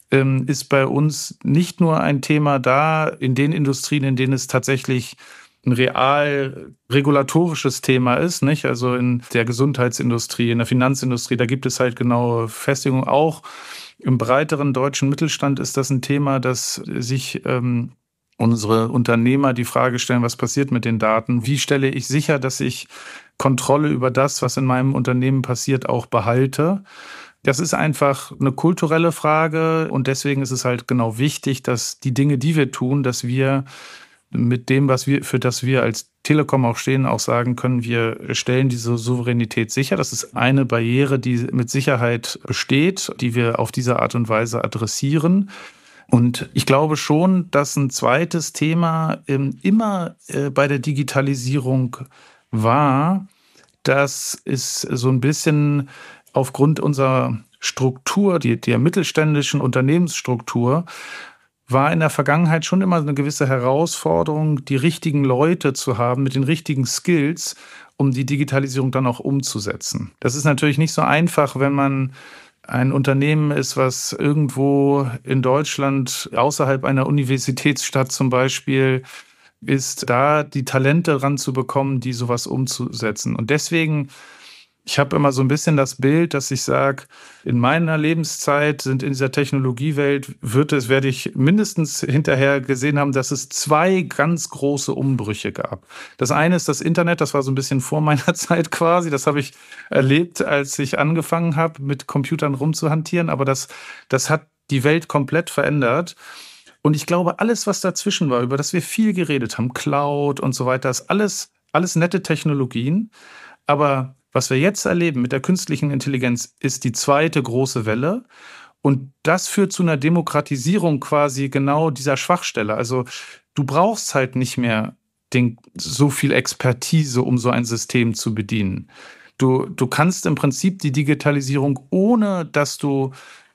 ist bei uns nicht nur ein Thema da in den Industrien, in denen es tatsächlich ein real regulatorisches Thema ist, nicht? Also in der Gesundheitsindustrie, in der Finanzindustrie, da gibt es halt genaue Festlegungen. Auch im breiteren deutschen Mittelstand ist das ein Thema, dass sich ähm, unsere Unternehmer die Frage stellen, was passiert mit den Daten? Wie stelle ich sicher, dass ich Kontrolle über das, was in meinem Unternehmen passiert, auch behalte? Das ist einfach eine kulturelle Frage und deswegen ist es halt genau wichtig, dass die Dinge, die wir tun, dass wir mit dem, was wir, für das wir als Telekom auch stehen, auch sagen können, wir stellen diese Souveränität sicher. Das ist eine Barriere, die mit Sicherheit besteht, die wir auf diese Art und Weise adressieren. Und ich glaube schon, dass ein zweites Thema immer bei der Digitalisierung war, das ist so ein bisschen aufgrund unserer Struktur, die, der mittelständischen Unternehmensstruktur, war in der Vergangenheit schon immer eine gewisse Herausforderung, die richtigen Leute zu haben mit den richtigen Skills, um die Digitalisierung dann auch umzusetzen. Das ist natürlich nicht so einfach, wenn man ein Unternehmen ist, was irgendwo in Deutschland außerhalb einer Universitätsstadt zum Beispiel ist, da die Talente ranzubekommen, die sowas umzusetzen. Und deswegen, ich habe immer so ein bisschen das Bild, dass ich sage, in meiner Lebenszeit sind in dieser Technologiewelt, wird es, werde ich mindestens hinterher gesehen haben, dass es zwei ganz große Umbrüche gab. Das eine ist das Internet, das war so ein bisschen vor meiner Zeit quasi. Das habe ich erlebt, als ich angefangen habe, mit Computern rumzuhantieren. Aber das, das hat die Welt komplett verändert. Und ich glaube, alles, was dazwischen war, über das wir viel geredet haben, Cloud und so weiter, ist alles, alles nette Technologien. Aber was wir jetzt erleben mit der künstlichen Intelligenz, ist die zweite große Welle. Und das führt zu einer Demokratisierung quasi genau dieser Schwachstelle. Also du brauchst halt nicht mehr den, so viel Expertise, um so ein System zu bedienen. Du, du kannst im Prinzip die Digitalisierung, ohne dass du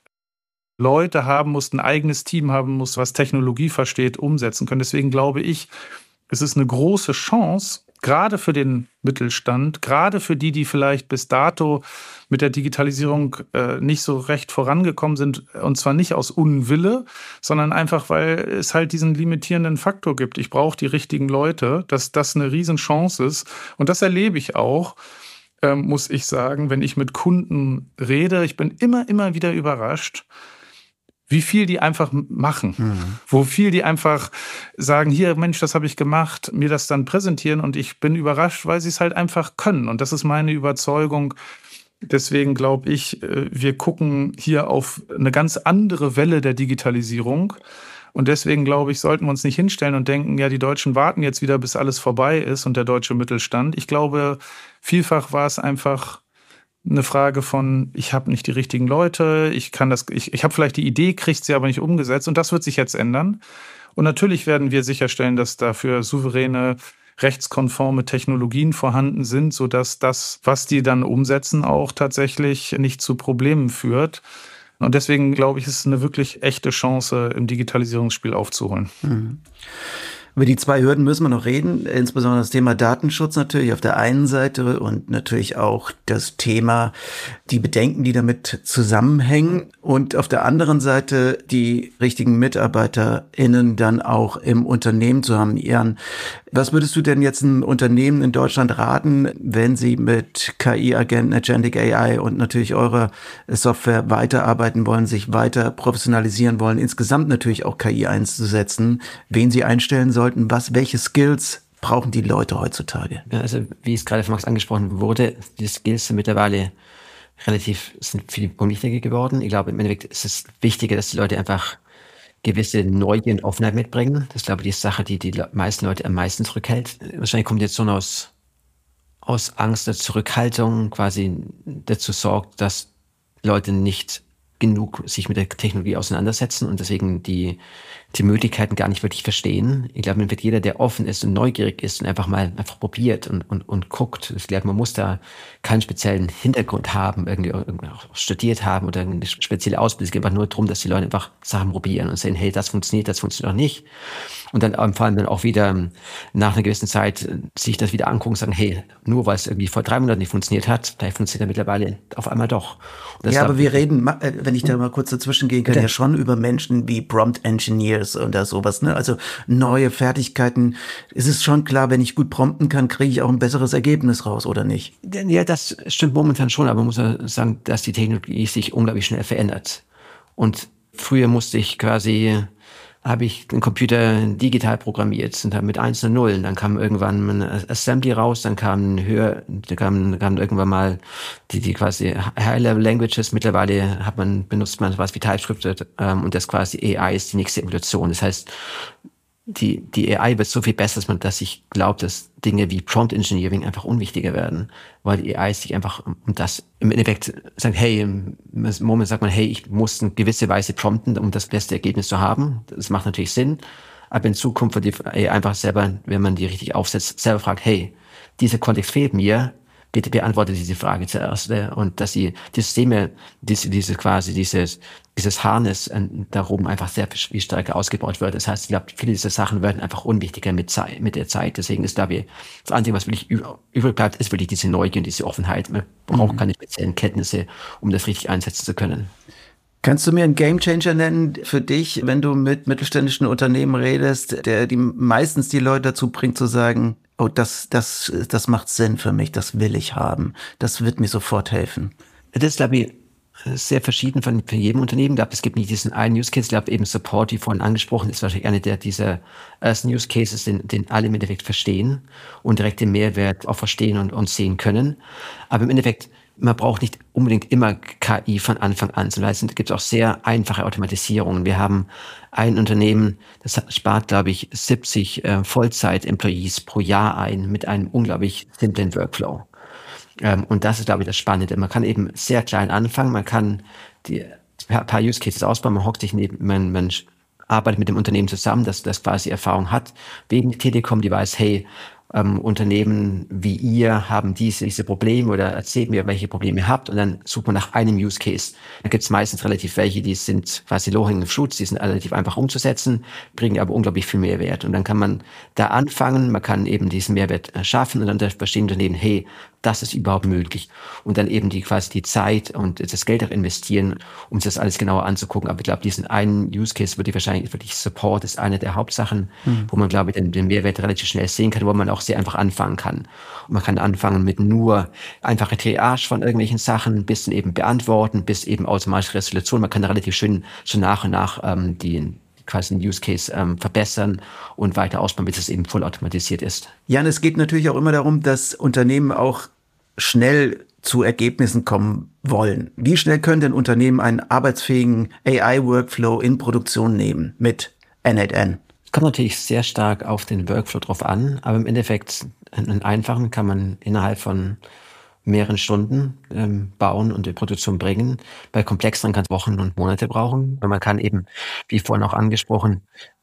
Leute haben musst, ein eigenes Team haben musst, was Technologie versteht, umsetzen können. Deswegen glaube ich, es ist eine große Chance, gerade für den Mittelstand, gerade für die, die vielleicht bis dato mit der Digitalisierung äh, nicht so recht vorangekommen sind, und zwar nicht aus Unwille, sondern einfach, weil es halt diesen limitierenden Faktor gibt. Ich brauche die richtigen Leute, dass das eine Riesenchance ist. Und das erlebe ich auch, äh, muss ich sagen, wenn ich mit Kunden rede. Ich bin immer, immer wieder überrascht, wie viel die einfach machen, mhm. wo viel die einfach sagen, hier, Mensch, das habe ich gemacht, mir das dann präsentieren und ich bin überrascht, weil sie es halt einfach können. Und das ist meine Überzeugung. Deswegen glaube ich, wir gucken hier auf eine ganz andere Welle der Digitalisierung. Und deswegen, glaube ich, sollten wir uns nicht hinstellen und denken, ja, die Deutschen warten jetzt wieder, bis alles vorbei ist und der deutsche Mittelstand. Ich glaube, vielfach war es einfach eine Frage von, ich habe nicht die richtigen Leute, ich kann das, ich, ich habe vielleicht die Idee, kriegt sie aber nicht umgesetzt und das wird sich jetzt ändern. Und natürlich werden wir sicherstellen, dass dafür souveräne rechtskonforme Technologien vorhanden sind, sodass das, was die dann umsetzen, auch tatsächlich nicht zu Problemen führt. Und deswegen glaube ich, ist es eine wirklich echte Chance, im Digitalisierungsspiel aufzuholen.
Mhm. Über die zwei Hürden müssen wir noch reden, insbesondere das Thema Datenschutz natürlich auf der einen Seite und natürlich auch das Thema, die Bedenken, die damit zusammenhängen und auf der anderen Seite die richtigen MitarbeiterInnen dann auch im Unternehmen zu haben. Jan, was würdest du denn jetzt einem Unternehmen in Deutschland raten, wenn sie mit K I-Agenten, Agentic A I und natürlich eurer Software weiterarbeiten wollen, sich weiter professionalisieren wollen, insgesamt natürlich auch K I einzusetzen, wen sie einstellen sollten, was, welche Skills brauchen die Leute heutzutage?
Ja, also wie es gerade von Max angesprochen wurde, die Skills sind mittlerweile relativ, sind viel unwichtiger geworden. Ich glaube, im Endeffekt ist es wichtiger, dass die Leute einfach gewisse Neugier und Offenheit mitbringen. Das ist, glaube ich, die Sache, die die meisten Leute am meisten zurückhält. Wahrscheinlich kommt jetzt so aus, aus Angst oder Zurückhaltung quasi dazu sorgt, dass Leute nicht genug sich mit der Technologie auseinandersetzen und deswegen die, die Möglichkeiten gar nicht wirklich verstehen. Ich glaube, man wird jeder, der offen ist und neugierig ist und einfach mal einfach probiert und, und, und guckt. Ich glaube, man muss da keinen speziellen Hintergrund haben, irgendwie auch studiert haben oder eine spezielle Ausbildung. Es geht einfach nur darum, dass die Leute einfach Sachen probieren und sehen, hey, das funktioniert, das funktioniert auch nicht. Und dann vor allem dann auch wieder nach einer gewissen Zeit sich das wieder angucken und sagen, hey, nur weil es irgendwie vor drei Monaten nicht funktioniert hat, vielleicht funktioniert er mittlerweile auf einmal doch.
Ja, aber wir reden, wenn ich da mal kurz dazwischen gehen kann, ja schon über Menschen wie Prompt Engineers oder sowas, ne? Also neue Fertigkeiten. Es ist schon klar, wenn ich gut prompten kann, kriege ich auch ein besseres Ergebnis raus, oder nicht?
Ja, das stimmt momentan schon, aber man muss ja sagen, dass die Technologie sich unglaublich schnell verändert. Und früher musste ich quasi habe ich den Computer digital programmiert und dann mit Eins und Nullen. Dann kam irgendwann ein Assembly raus, dann kamen höher, da kamen, kamen irgendwann mal die, die quasi High-Level Languages. Mittlerweile hat man, benutzt man was wie TypeScript, ähm, und das quasi A I ist die nächste Evolution. Das heißt, die, die A I wird so viel besser, dass man, dass ich glaube, dass Dinge wie Prompt Engineering einfach unwichtiger werden, weil die A I sich einfach um das im Endeffekt sagt, hey, im Moment sagt man, hey, ich muss in gewisse Weise prompten, um das beste Ergebnis zu haben. Das macht natürlich Sinn. Aber in Zukunft wird die A I einfach selber, wenn man die richtig aufsetzt, selber fragt, hey, dieser Kontext fehlt mir, bitte beantworte diese Frage zuerst. Und dass sie die Systeme, diese, diese quasi dieses, dieses Harness darum einfach sehr viel stärker ausgebaut wird. Das heißt, ich glaube, viele dieser Sachen werden einfach unwichtiger mit Zeit, mit der Zeit. Deswegen ist, glaube ich, das Einzige, was wirklich übrig bleibt, ist wirklich diese Neugier und diese Offenheit. Man braucht keine speziellen Kenntnisse, um das richtig einsetzen zu können.
Kannst du mir einen Gamechanger nennen für dich, wenn du mit mittelständischen Unternehmen redest, der die meistens die Leute dazu bringt zu sagen, oh, das, das, das macht Sinn für mich, das will ich haben, das wird mir sofort helfen?
Das ist, glaube ich, sehr verschieden von, von jedem Unternehmen. Ich glaube, es gibt nicht diesen einen Use Case. Ich glaube, eben Support, wie vorhin angesprochen, ist wahrscheinlich einer der dieser ersten Use Cases, den, den alle im Endeffekt verstehen und direkt den Mehrwert auch verstehen und, und sehen können. Aber im Endeffekt, man braucht nicht unbedingt immer K I von Anfang an zu leisten. Es gibt auch sehr einfache Automatisierungen. Wir haben ein Unternehmen, das spart, glaube ich, siebzig äh, Vollzeit-Employees pro Jahr ein mit einem unglaublich simplen Workflow. Ähm, und das ist, glaube ich, das Spannende. Man kann eben sehr klein anfangen. Man kann die ein paar Use Cases ausbauen. Man hockt sich neben, man, man arbeitet mit dem Unternehmen zusammen, das, das quasi Erfahrung hat. Wegen Telekom, die weiß, hey, Ähm, Unternehmen wie ihr haben diese, diese Probleme oder erzählt mir, welche Probleme ihr habt und dann sucht man nach einem Use Case. Da gibt es meistens relativ welche, die sind quasi low-hanging fruits, die sind relativ einfach umzusetzen, bringen aber unglaublich viel Mehrwert. Und dann kann man da anfangen, man kann eben diesen Mehrwert schaffen und dann verstehen Unternehmen, hey, das ist überhaupt möglich. Und dann eben die quasi die Zeit und das Geld auch investieren, um sich das alles genauer anzugucken. Aber ich glaube, diesen einen Use Case würde ich wahrscheinlich wirklich Support ist eine der Hauptsachen, mhm. wo man, glaube ich, den, den Mehrwert relativ schnell sehen kann, wo man auch sehr einfach anfangen kann. Und man kann anfangen mit nur einfache Triage von irgendwelchen Sachen, bis dann eben beantworten, bis eben automatische Resolution. Man kann da relativ schön so nach und nach ähm, die quasi den Use Case ähm, verbessern und weiter ausbauen, bis es eben voll automatisiert ist.
Jan, es geht natürlich auch immer darum, dass Unternehmen auch schnell zu Ergebnissen kommen wollen. Wie schnell können denn Unternehmen einen arbeitsfähigen A I-Workflow in Produktion nehmen mit N acht N?
Es kommt natürlich sehr stark auf den Workflow drauf an, aber im Endeffekt einen einfachen kann man innerhalb von mehreren Stunden ähm, bauen und in Produktion bringen. Bei komplexeren kann es Wochen und Monate brauchen. Und man kann eben, wie vorhin auch angesprochen,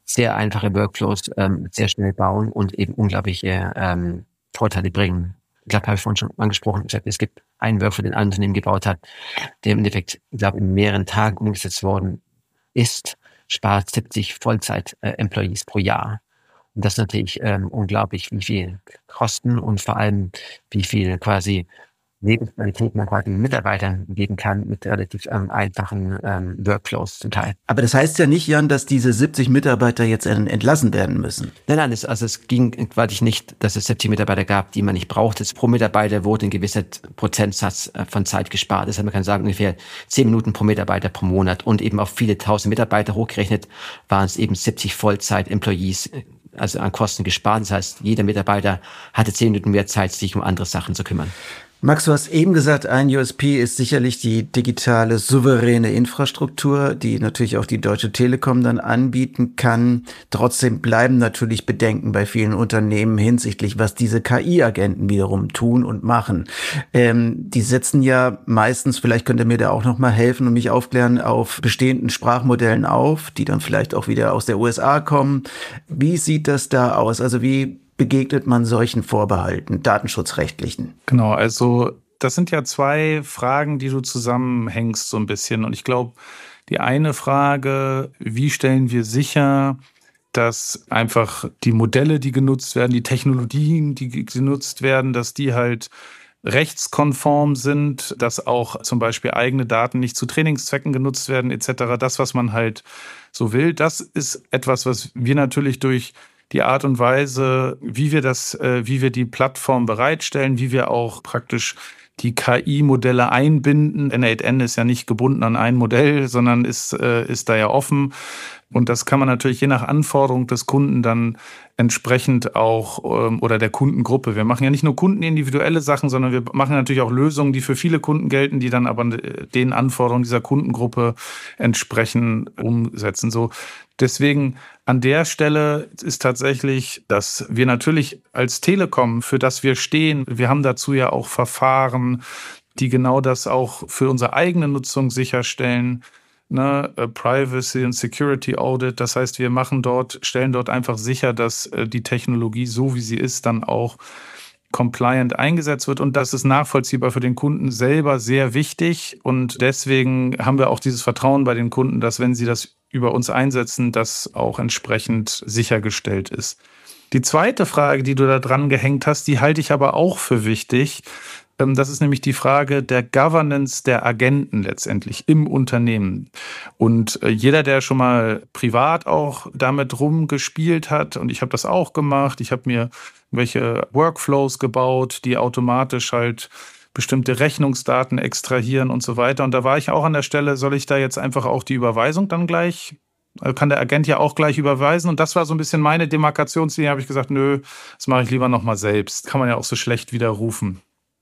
sehr einfache Workflows ähm, sehr schnell bauen und eben unglaubliche ähm, Vorteile bringen. Ich glaube, habe ich vorhin schon angesprochen, gesagt, es gibt einen Workflow, den ein Unternehmen gebaut hat, der im Endeffekt, ich glaube, in mehreren Tagen umgesetzt worden ist, spart siebzig Vollzeit-Employees pro Jahr. Und das ist natürlich ähm, unglaublich, wie viel Kosten und vor allem, wie viel quasi Lebensqualität man quasi Mitarbeitern geben kann mit relativ ähm, einfachen ähm, Workflows zum Teil.
Aber das heißt ja nicht, Jan, dass diese siebzig Mitarbeiter jetzt entlassen werden müssen.
Nein, nein, es, also es ging quasi nicht, dass es siebzig Mitarbeiter gab, die man nicht braucht. Es pro Mitarbeiter wurde ein gewisser Prozentsatz von Zeit gespart. Das heißt, man kann sagen, ungefähr zehn Minuten pro Mitarbeiter pro Monat und eben auf viele tausend Mitarbeiter hochgerechnet waren es eben siebzig Vollzeit-Employees, also an Kosten gespart. Das heißt, jeder Mitarbeiter hatte zehn Minuten mehr Zeit, sich um andere Sachen zu kümmern.
Max, du hast eben gesagt, ein U S P ist sicherlich die digitale, souveräne Infrastruktur, die natürlich auch die Deutsche Telekom dann anbieten kann. Trotzdem bleiben natürlich Bedenken bei vielen Unternehmen hinsichtlich, was diese K I-Agenten wiederum tun und machen. Ähm, die setzen ja meistens, vielleicht könnt ihr mir da auch noch mal helfen und mich aufklären, auf bestehenden Sprachmodellen auf, die dann vielleicht auch wieder aus der U S A kommen. Wie sieht das da aus? Also wie begegnet man solchen Vorbehalten, datenschutzrechtlichen?
Genau, also das sind ja zwei Fragen, die du zusammenhängst so ein bisschen. Und ich glaube, die eine Frage, wie stellen wir sicher, dass einfach die Modelle, die genutzt werden, die Technologien, die genutzt werden, dass die halt rechtskonform sind, dass auch zum Beispiel eigene Daten nicht zu Trainingszwecken genutzt werden et cetera. Das, was man halt so will, das ist etwas, was wir natürlich durch die Art und Weise, wie wir das, äh, wie wir die Plattform bereitstellen, wie wir auch praktisch die K I-Modelle einbinden. N acht N ist ja nicht gebunden an ein Modell, sondern ist, äh, ist da ja offen. Und das kann man natürlich je nach Anforderung des Kunden dann entsprechend auch ähm, oder der Kundengruppe. Wir machen ja nicht nur kundenindividuelle Sachen, sondern wir machen natürlich auch Lösungen, die für viele Kunden gelten, die dann aber den Anforderungen dieser Kundengruppe entsprechend umsetzen. So, deswegen an der Stelle ist tatsächlich, dass wir natürlich als Telekom, für das wir stehen, wir haben dazu ja auch Verfahren, die genau das auch für unsere eigene Nutzung sicherstellen. Ne, Privacy and Security Audit. Das heißt, wir machen dort, stellen dort einfach sicher, dass äh, die Technologie, so wie sie ist, dann auch compliant eingesetzt wird. Und das ist nachvollziehbar für den Kunden selber sehr wichtig. Und deswegen haben wir auch dieses Vertrauen bei den Kunden, dass wenn sie das über uns einsetzen, das auch entsprechend sichergestellt ist. Die zweite Frage, die du da dran gehängt hast, die halte ich aber auch für wichtig. Das ist nämlich die Frage der Governance der Agenten letztendlich im Unternehmen. Und jeder, der schon mal privat auch damit rumgespielt hat, und ich habe das auch gemacht, ich habe mir welche Workflows gebaut, die automatisch halt bestimmte Rechnungsdaten extrahieren und so weiter. Und da war ich auch an der Stelle, soll ich da jetzt einfach auch die Überweisung dann gleich, kann der Agent ja auch gleich überweisen. Und das war so ein bisschen meine Demarkationslinie, habe ich gesagt, nö, das mache ich lieber nochmal selbst. Kann man ja auch so schlecht widerrufen.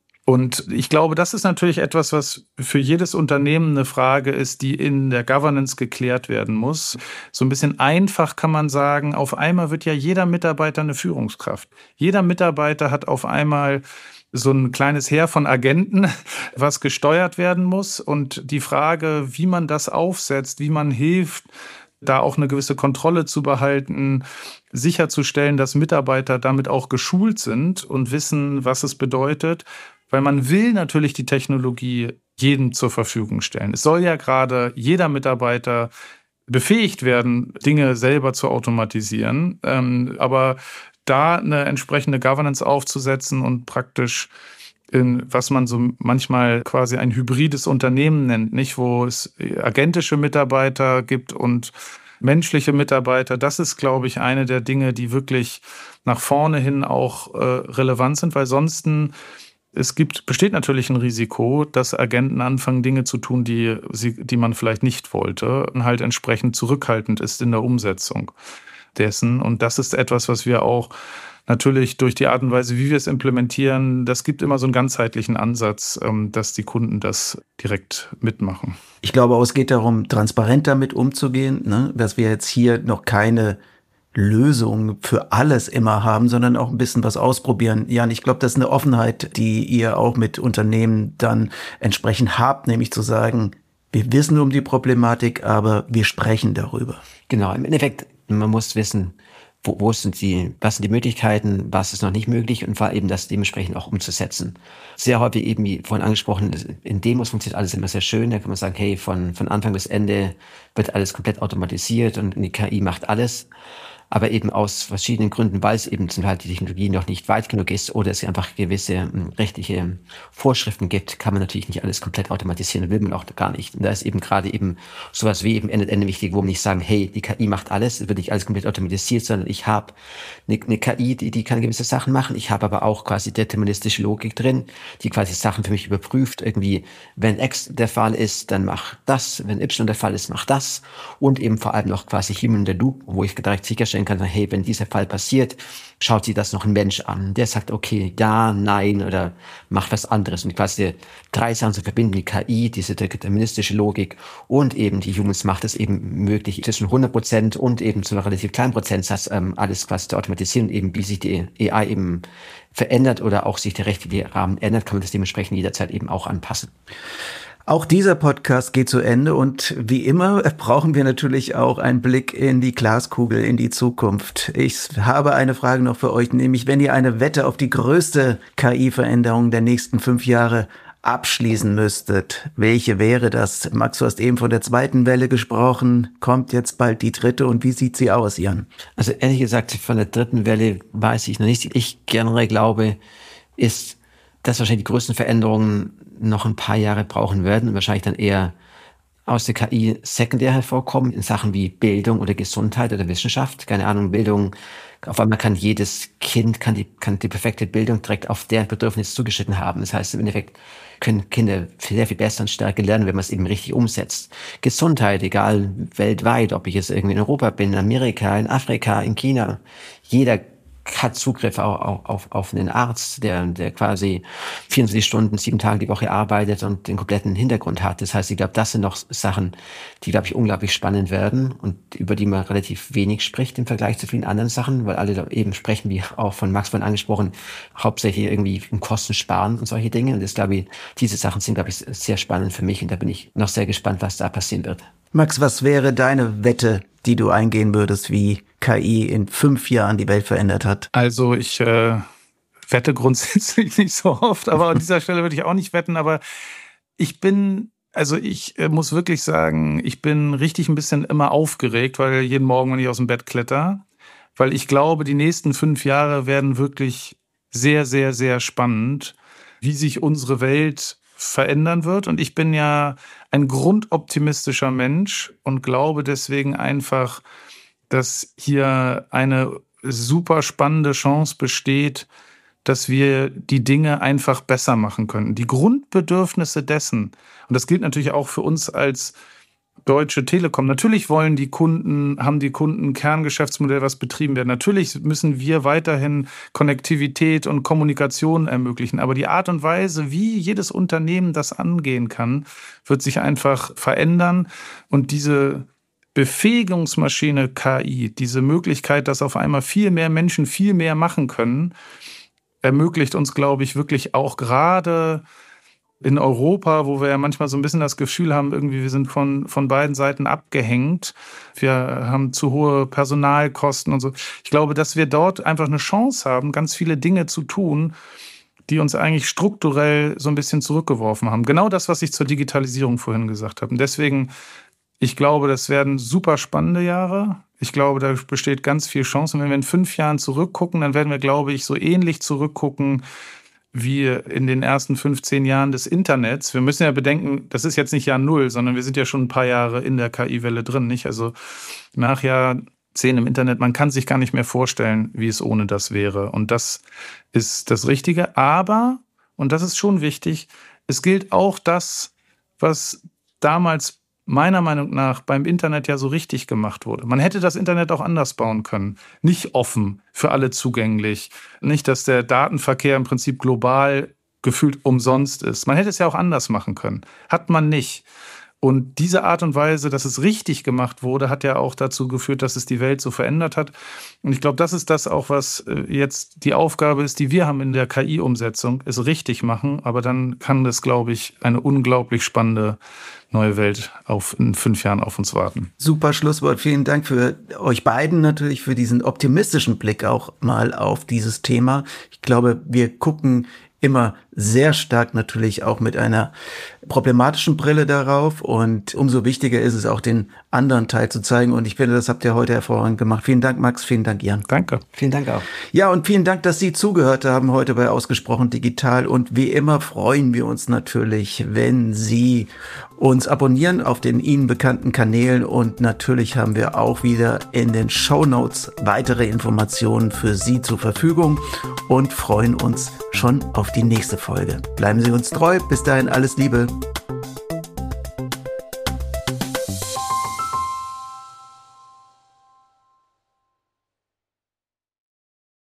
Und ich glaube, das ist natürlich etwas, was für jedes Unternehmen eine Frage ist, die in der Governance geklärt werden muss. So ein bisschen einfach kann man sagen, auf einmal wird ja jeder Mitarbeiter eine Führungskraft. Jeder Mitarbeiter hat auf einmal so ein kleines Heer von Agenten, was gesteuert werden muss. Und die Frage, wie man das aufsetzt, wie man hilft, da auch eine gewisse Kontrolle zu behalten, sicherzustellen, dass Mitarbeiter damit auch geschult sind und wissen, was es bedeutet. Weil man will natürlich die Technologie jedem zur Verfügung stellen. Es soll ja gerade jeder Mitarbeiter befähigt werden, Dinge selber zu automatisieren. Ähm, aber da eine entsprechende Governance aufzusetzen und praktisch in, was man so manchmal quasi ein hybrides Unternehmen nennt, nicht, wo es agentische Mitarbeiter gibt und menschliche Mitarbeiter, das ist, glaube ich, eine der Dinge, die wirklich nach vorne hin auch äh, relevant sind, weil sonst es gibt, besteht natürlich ein Risiko, dass Agenten anfangen, Dinge zu tun, die, sie, die man vielleicht nicht wollte und halt entsprechend zurückhaltend ist in der Umsetzung dessen. Und das ist etwas, was wir auch natürlich durch die Art und Weise, wie wir es implementieren, das gibt immer so einen ganzheitlichen Ansatz, dass die Kunden das direkt mitmachen.
Ich glaube, es geht darum, transparent damit umzugehen, ne? Dass wir jetzt hier noch keine Lösung für alles immer haben, sondern auch ein bisschen was ausprobieren. Jan, ich glaube, das ist eine Offenheit, die ihr auch mit Unternehmen dann entsprechend habt, nämlich zu sagen, wir wissen um die Problematik, aber wir sprechen darüber.
Genau, im Endeffekt man muss wissen, wo, wo sind die, was sind die Möglichkeiten, was ist noch nicht möglich und vor allem das dementsprechend auch umzusetzen. Sehr häufig eben, wie vorhin angesprochen, in Demos funktioniert alles immer sehr schön. Da kann man sagen, hey, von, von Anfang bis Ende wird alles komplett automatisiert und die K I macht alles. Aber eben aus verschiedenen Gründen, weil es eben zum Teil die Technologie noch nicht weit genug ist oder es einfach gewisse m, rechtliche Vorschriften gibt, kann man natürlich nicht alles komplett automatisieren, will man auch gar nicht. Und da ist eben gerade eben sowas wie eben Ende-Ende wichtig, wo wir nicht sagen, hey, die K I macht alles, es wird nicht alles komplett automatisiert, sondern ich habe eine, eine K I, die, die kann gewisse Sachen machen. Ich habe aber auch quasi deterministische Logik drin, die quasi Sachen für mich überprüft. Irgendwie, wenn X der Fall ist, dann mach das. Wenn Y der Fall ist, mach das. Und eben vor allem noch quasi Human in the Loop, wo ich direkt sicherstellen kann, hey, wenn dieser Fall passiert, schaut sich das noch ein Mensch an. Der sagt, okay, ja, nein oder macht was anderes. Und quasi drei Sachen zu verbinden, die K I, diese deterministische Logik und eben die Humans macht es eben möglich, zwischen hundert Prozent und eben zu einem relativ kleinen Prozentsatz ähm, alles quasi zu automatisieren. Eben wie sich die A I eben verändert oder auch sich der rechtliche Rahmen ändert, kann man das dementsprechend jederzeit eben auch anpassen.
Auch dieser Podcast geht zu Ende und wie immer brauchen wir natürlich auch einen Blick in die Glaskugel, in die Zukunft. Ich habe eine Frage noch für euch, nämlich wenn ihr eine Wette auf die größte K I-Veränderung der nächsten fünf Jahre abschließen müsstet, welche wäre das? Max, du hast eben von der zweiten Welle gesprochen, kommt jetzt bald die dritte und wie sieht sie aus, Jan?
Also ehrlich gesagt, von der dritten Welle weiß ich noch nicht. Ich generell glaube, ist, dass wahrscheinlich die größten Veränderungen noch ein paar Jahre brauchen werden und wahrscheinlich dann eher aus der K I sekundär hervorkommen in Sachen wie Bildung oder Gesundheit oder Wissenschaft. Keine Ahnung, Bildung. Auf einmal kann jedes Kind kann die, kann die perfekte Bildung direkt auf deren Bedürfnis zugeschnitten haben. Das heißt, im Endeffekt können Kinder sehr viel besser und stärker lernen, wenn man es eben richtig umsetzt. Gesundheit, egal weltweit, ob ich jetzt irgendwie in Europa bin, in Amerika, in Afrika, in China. Jeder hat Zugriff auf, auf, auf einen Arzt, der, der quasi vierundzwanzig Stunden, sieben Tage die Woche arbeitet und den kompletten Hintergrund hat. Das heißt, ich glaube, das sind noch Sachen, die, glaube ich, unglaublich spannend werden und über die man relativ wenig spricht im Vergleich zu vielen anderen Sachen, weil alle da eben sprechen, wie auch von Max vorhin angesprochen, hauptsächlich irgendwie um Kosten sparen und solche Dinge. Und das, glaube ich, diese Sachen sind, glaube ich, sehr spannend für mich und da bin ich noch sehr gespannt, was da passieren wird.
Max, was wäre deine Wette, die du eingehen würdest, wie K I in fünf Jahren die Welt verändert hat?
Also ich äh, wette grundsätzlich nicht so oft, aber an dieser Stelle würde ich auch nicht wetten, aber ich bin, also ich äh, muss wirklich sagen, ich bin richtig ein bisschen immer aufgeregt, weil jeden Morgen, wenn ich aus dem Bett kletter, weil ich glaube, die nächsten fünf Jahre werden wirklich sehr, sehr, sehr spannend, wie sich unsere Welt verändern wird. Und ich bin ja ein grundoptimistischer Mensch und glaube deswegen einfach, dass hier eine super spannende Chance besteht, dass wir die Dinge einfach besser machen können. Die Grundbedürfnisse dessen, und das gilt natürlich auch für uns als Deutsche Telekom. Natürlich wollen die Kunden, haben die Kunden ein Kerngeschäftsmodell, was betrieben wird. Natürlich müssen wir weiterhin Konnektivität und Kommunikation ermöglichen. Aber die Art und Weise, wie jedes Unternehmen das angehen kann, wird sich einfach verändern. Und diese Befähigungsmaschine K I, diese Möglichkeit, dass auf einmal viel mehr Menschen viel mehr machen können, ermöglicht uns, glaube ich, wirklich auch gerade in Europa, wo wir ja manchmal so ein bisschen das Gefühl haben, irgendwie wir sind von, von beiden Seiten abgehängt. Wir haben zu hohe Personalkosten und so. Ich glaube, dass wir dort einfach eine Chance haben, ganz viele Dinge zu tun, die uns eigentlich strukturell so ein bisschen zurückgeworfen haben. Genau das, was ich zur Digitalisierung vorhin gesagt habe. Und deswegen, ich glaube, das werden super spannende Jahre. Ich glaube, da besteht ganz viel Chance. Und wenn wir in fünf Jahren zurückgucken, dann werden wir, glaube ich, so ähnlich zurückgucken wie in den ersten fünfzehn Jahren des Internets. Wir müssen ja bedenken, das ist jetzt nicht Jahr Null, sondern wir sind ja schon ein paar Jahre in der K I-Welle drin, nicht? Also nach Jahr zehn im Internet, man kann sich gar nicht mehr vorstellen, wie es ohne das wäre. Und das ist das Richtige. Aber, und das ist schon wichtig, es gilt auch das, was damals meiner Meinung nach beim Internet ja so richtig gemacht wurde. Man hätte das Internet auch anders bauen können. Nicht offen, für alle zugänglich. Nicht, dass der Datenverkehr im Prinzip global gefühlt umsonst ist. Man hätte es ja auch anders machen können. Hat man nicht. Und diese Art und Weise, dass es richtig gemacht wurde, hat ja auch dazu geführt, dass es die Welt so verändert hat. Und ich glaube, das ist das auch, was jetzt die Aufgabe ist, die wir haben in der K I-Umsetzung, es richtig machen. Aber dann kann das, glaube ich, eine unglaublich spannende neue Welt auf, in fünf Jahren auf uns warten.
Super Schlusswort. Vielen Dank für euch beiden natürlich, für diesen optimistischen Blick auch mal auf dieses Thema. Ich glaube, wir gucken immer sehr stark natürlich auch mit einer problematischen Brille darauf und umso wichtiger ist es auch, den anderen Teil zu zeigen und ich finde, das habt ihr heute hervorragend gemacht. Vielen Dank, Max, vielen Dank, Jan.
Danke.
Vielen Dank auch.
Ja, und vielen Dank, dass Sie zugehört haben heute bei Ausgesprochen Digital und wie immer freuen wir uns natürlich, wenn Sie uns abonnieren auf den Ihnen bekannten Kanälen und natürlich haben wir auch wieder in den Shownotes weitere Informationen für Sie zur Verfügung und freuen uns schon auf die nächste Folge. Bleiben Sie uns treu. Bis dahin alles Liebe.